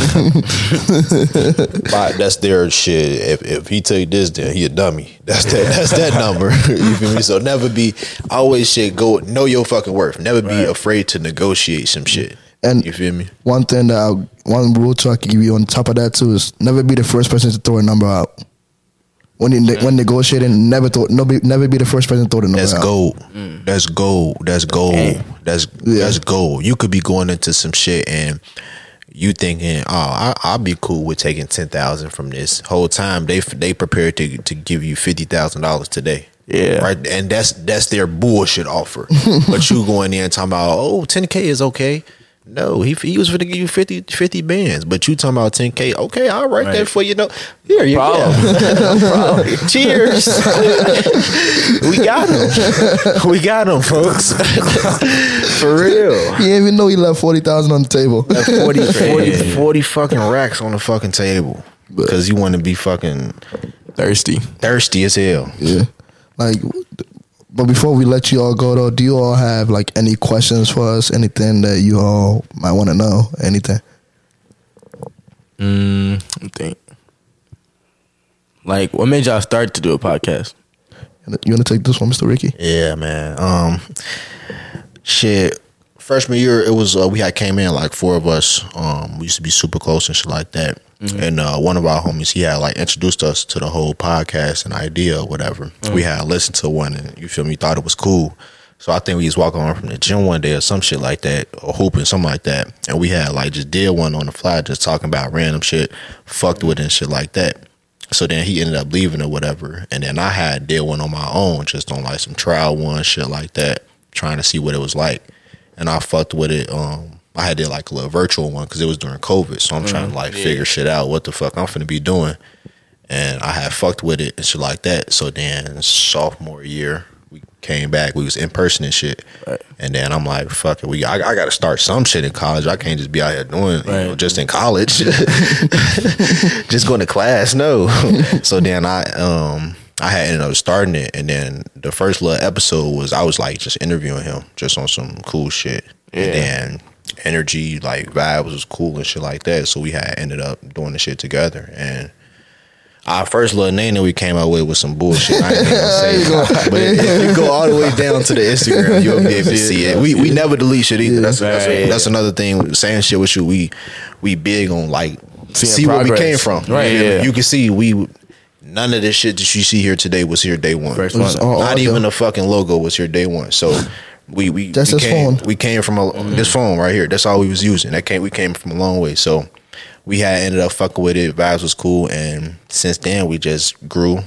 But that's their shit. If he take this, then he a dummy. That's that number. You feel me? So always shit. Go know your fucking worth. Never be afraid to negotiate some shit. And you feel me? One rule too I can give you on top of that too is never be the first person to throw a number out. When negotiating, never be the first person to throw the number out. That's gold. That's gold. You could be going into some shit and you thinking, I'll be cool with taking 10,000 from this. Whole time they prepared to give you $50,000 today. Yeah. Right. And that's their bullshit offer. But you going there and talking about, 10K is okay. No, he was going to give you 50 bands, but you talking about 10K. Okay, I'll write that for you. Here you go. Cheers. We got him, folks. For real. He didn't even know he left 40,000 on the table. 40 fucking racks on the fucking table because you want to be fucking thirsty as hell. Yeah, But before we let you all go, though, do you all have like any questions for us? Anything that you all might want to know? Anything? I think. Like, what made y'all start to do a podcast? You want to take this one, Mr. Ricky? Yeah, man. Shit. Freshman year, it was we had came in like 4 of us. We used to be super close and shit like that. And one of our homies, he had like introduced us to the whole podcast and idea or whatever. We had listened to one, and you feel me, thought it was cool. So I think we was walking around from the gym one day or some shit like that, or hooping, something like that. And we had like just did one on the fly, just talking about random shit, fucked with it and shit like that. So then he ended up leaving or whatever. And then I had did one on my own, just on like some trial one, shit like that, trying to see what it was like. And I fucked with it. I had did like a little virtual one because it was during COVID. So I'm trying to like figure shit out, what the fuck I'm finna be doing. And I had fucked with it and shit like that. So then sophomore year, we came back. We was in person and shit. Right. And then I'm like, fuck it. I got to start some shit in college. I can't just be out here doing, you know, just in college. Just going to class. No. So then I had ended up starting it. And then the first little episode was, I was like just interviewing him just on some cool shit. Yeah. And then energy, like vibes was cool and shit like that. So we had ended up doing the shit together. And our first little name that we came out with was some bullshit. I ain't gonna say it. But if you go all the way down to the Instagram, you'll be able to see it. We never delete shit either. That's another thing. Saying shit with you, we big on like see where we came from. Right. Yeah. You can see none of this shit that you see here today was here day one. Not even the fucking logo was here day one. So we came from this phone right here. That's all we was using. We came from a long way. So we had ended up fucking with it. Vibes was cool, and since then we just grew,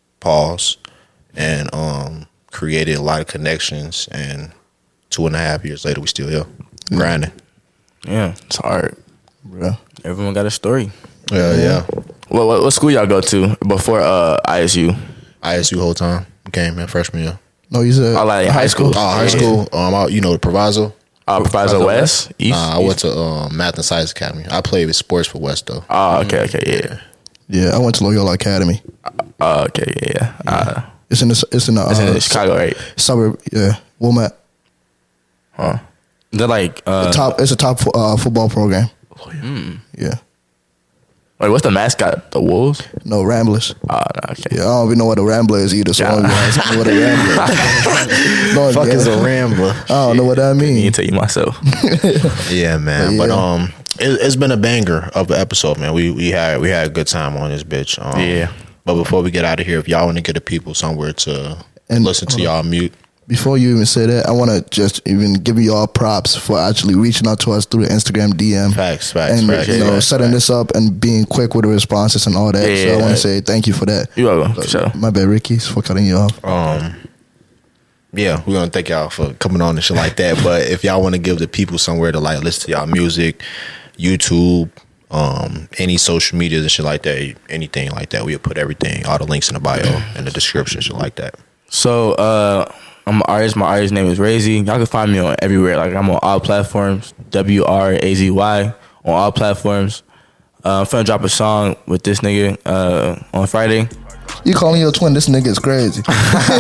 and created a lot of connections. And 2.5 years later, we still here grinding. Yeah, it's hard, bro. Everyone got a story. Yeah. What school y'all go to before ISU? ISU whole time. Came in freshman year. No, you said like high school. High school. You know the Proviso. Proviso West? East? I went to Math and Science Academy. I played with sports for West though. Oh, okay, yeah. Yeah, I went to Loyola Academy. Okay, yeah. It's in the Chicago, right? Suburb, yeah. Wilmette. Huh. They're like it's a top football program. Yeah. Wait, what's the mascot? The Wolves? No, Ramblers. Oh, no, okay. Yeah, I don't even know what a Rambler is either, so I don't even ask me what a Rambler is. Fuck is a Rambler? I don't know what that means. I need to tell you myself. Yeah, man. But it's been a banger of an episode, man. We had a good time on this bitch. Yeah. But before we get out of here, if y'all want to get the people somewhere to listen to y'all mute. Before you even say that, I want to just even give you all props for actually reaching out to us through the Instagram DM. Facts. And setting this up and being quick with the responses and all that. Yeah, so I want to say thank you for that. You're welcome. For sure. My bad, Ricky, for cutting you off. Yeah, we're gonna thank y'all for coming on and shit like that. But if y'all want to give the people somewhere to like listen to y'all music, YouTube, any social medias and shit like that, anything like that, we'll put everything, all the links in the bio and the description, shit like that. So I'm an artist. My artist name is Razy. Y'all can find me on everywhere. Like I'm on all platforms. WRAZY on all platforms. I'm finna drop a song with this nigga on Friday. You calling your twin? This nigga is crazy. We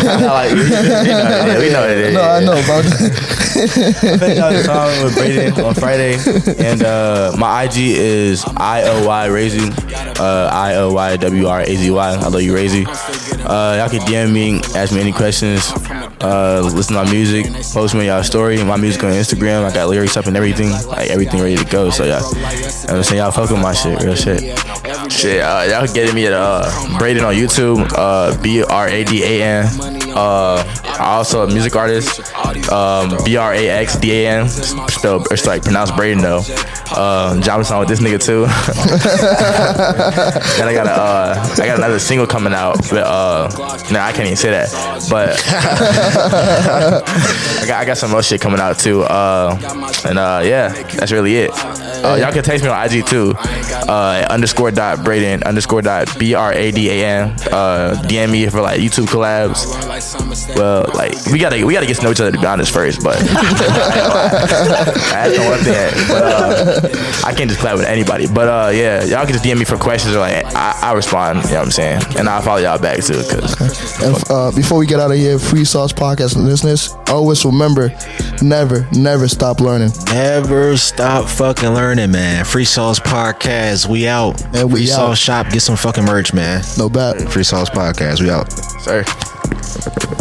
know it. No, I know about that. I'm finna drop a song with Brayden on Friday, and my IG is IOYRazy, IOYWRAZY. I love you, Razy. Y'all can DM me, ask me any questions. Listen to my music, post me y'all story. My music on Instagram. I got lyrics up and everything, like everything ready to go. So y'all, I'm saying y'all fuck with my shit, real shit. Y'all can get me at Brayden on YouTube, BRADAN. I'm also a music artist, BRAXDAN. Spelled, it's like pronounced Brayden though. Dropping song with this nigga too. And I got another single coming out. But, I can't even say that. But I got some more shit coming out too. Yeah, that's really it. Y'all can text me on IG too. _.Brayden _.BRADAN. DM me for like YouTube collabs. Well, like we gotta get to know each other to be honest first, but I don't want that. But I can't just collab with anybody. But yeah, y'all can just DM me for questions or like I respond. You know what I'm saying? And I'll follow y'all back too. And before we get out of here, Free Sauce Podcast listeners, always remember, never stop learning. Never stop fucking learning, man. Free Sauce Podcast, we out. And Free Sauce Shop, get some fucking merch, man. No bad. Free Sauce Podcast, we out. Sir. Peace.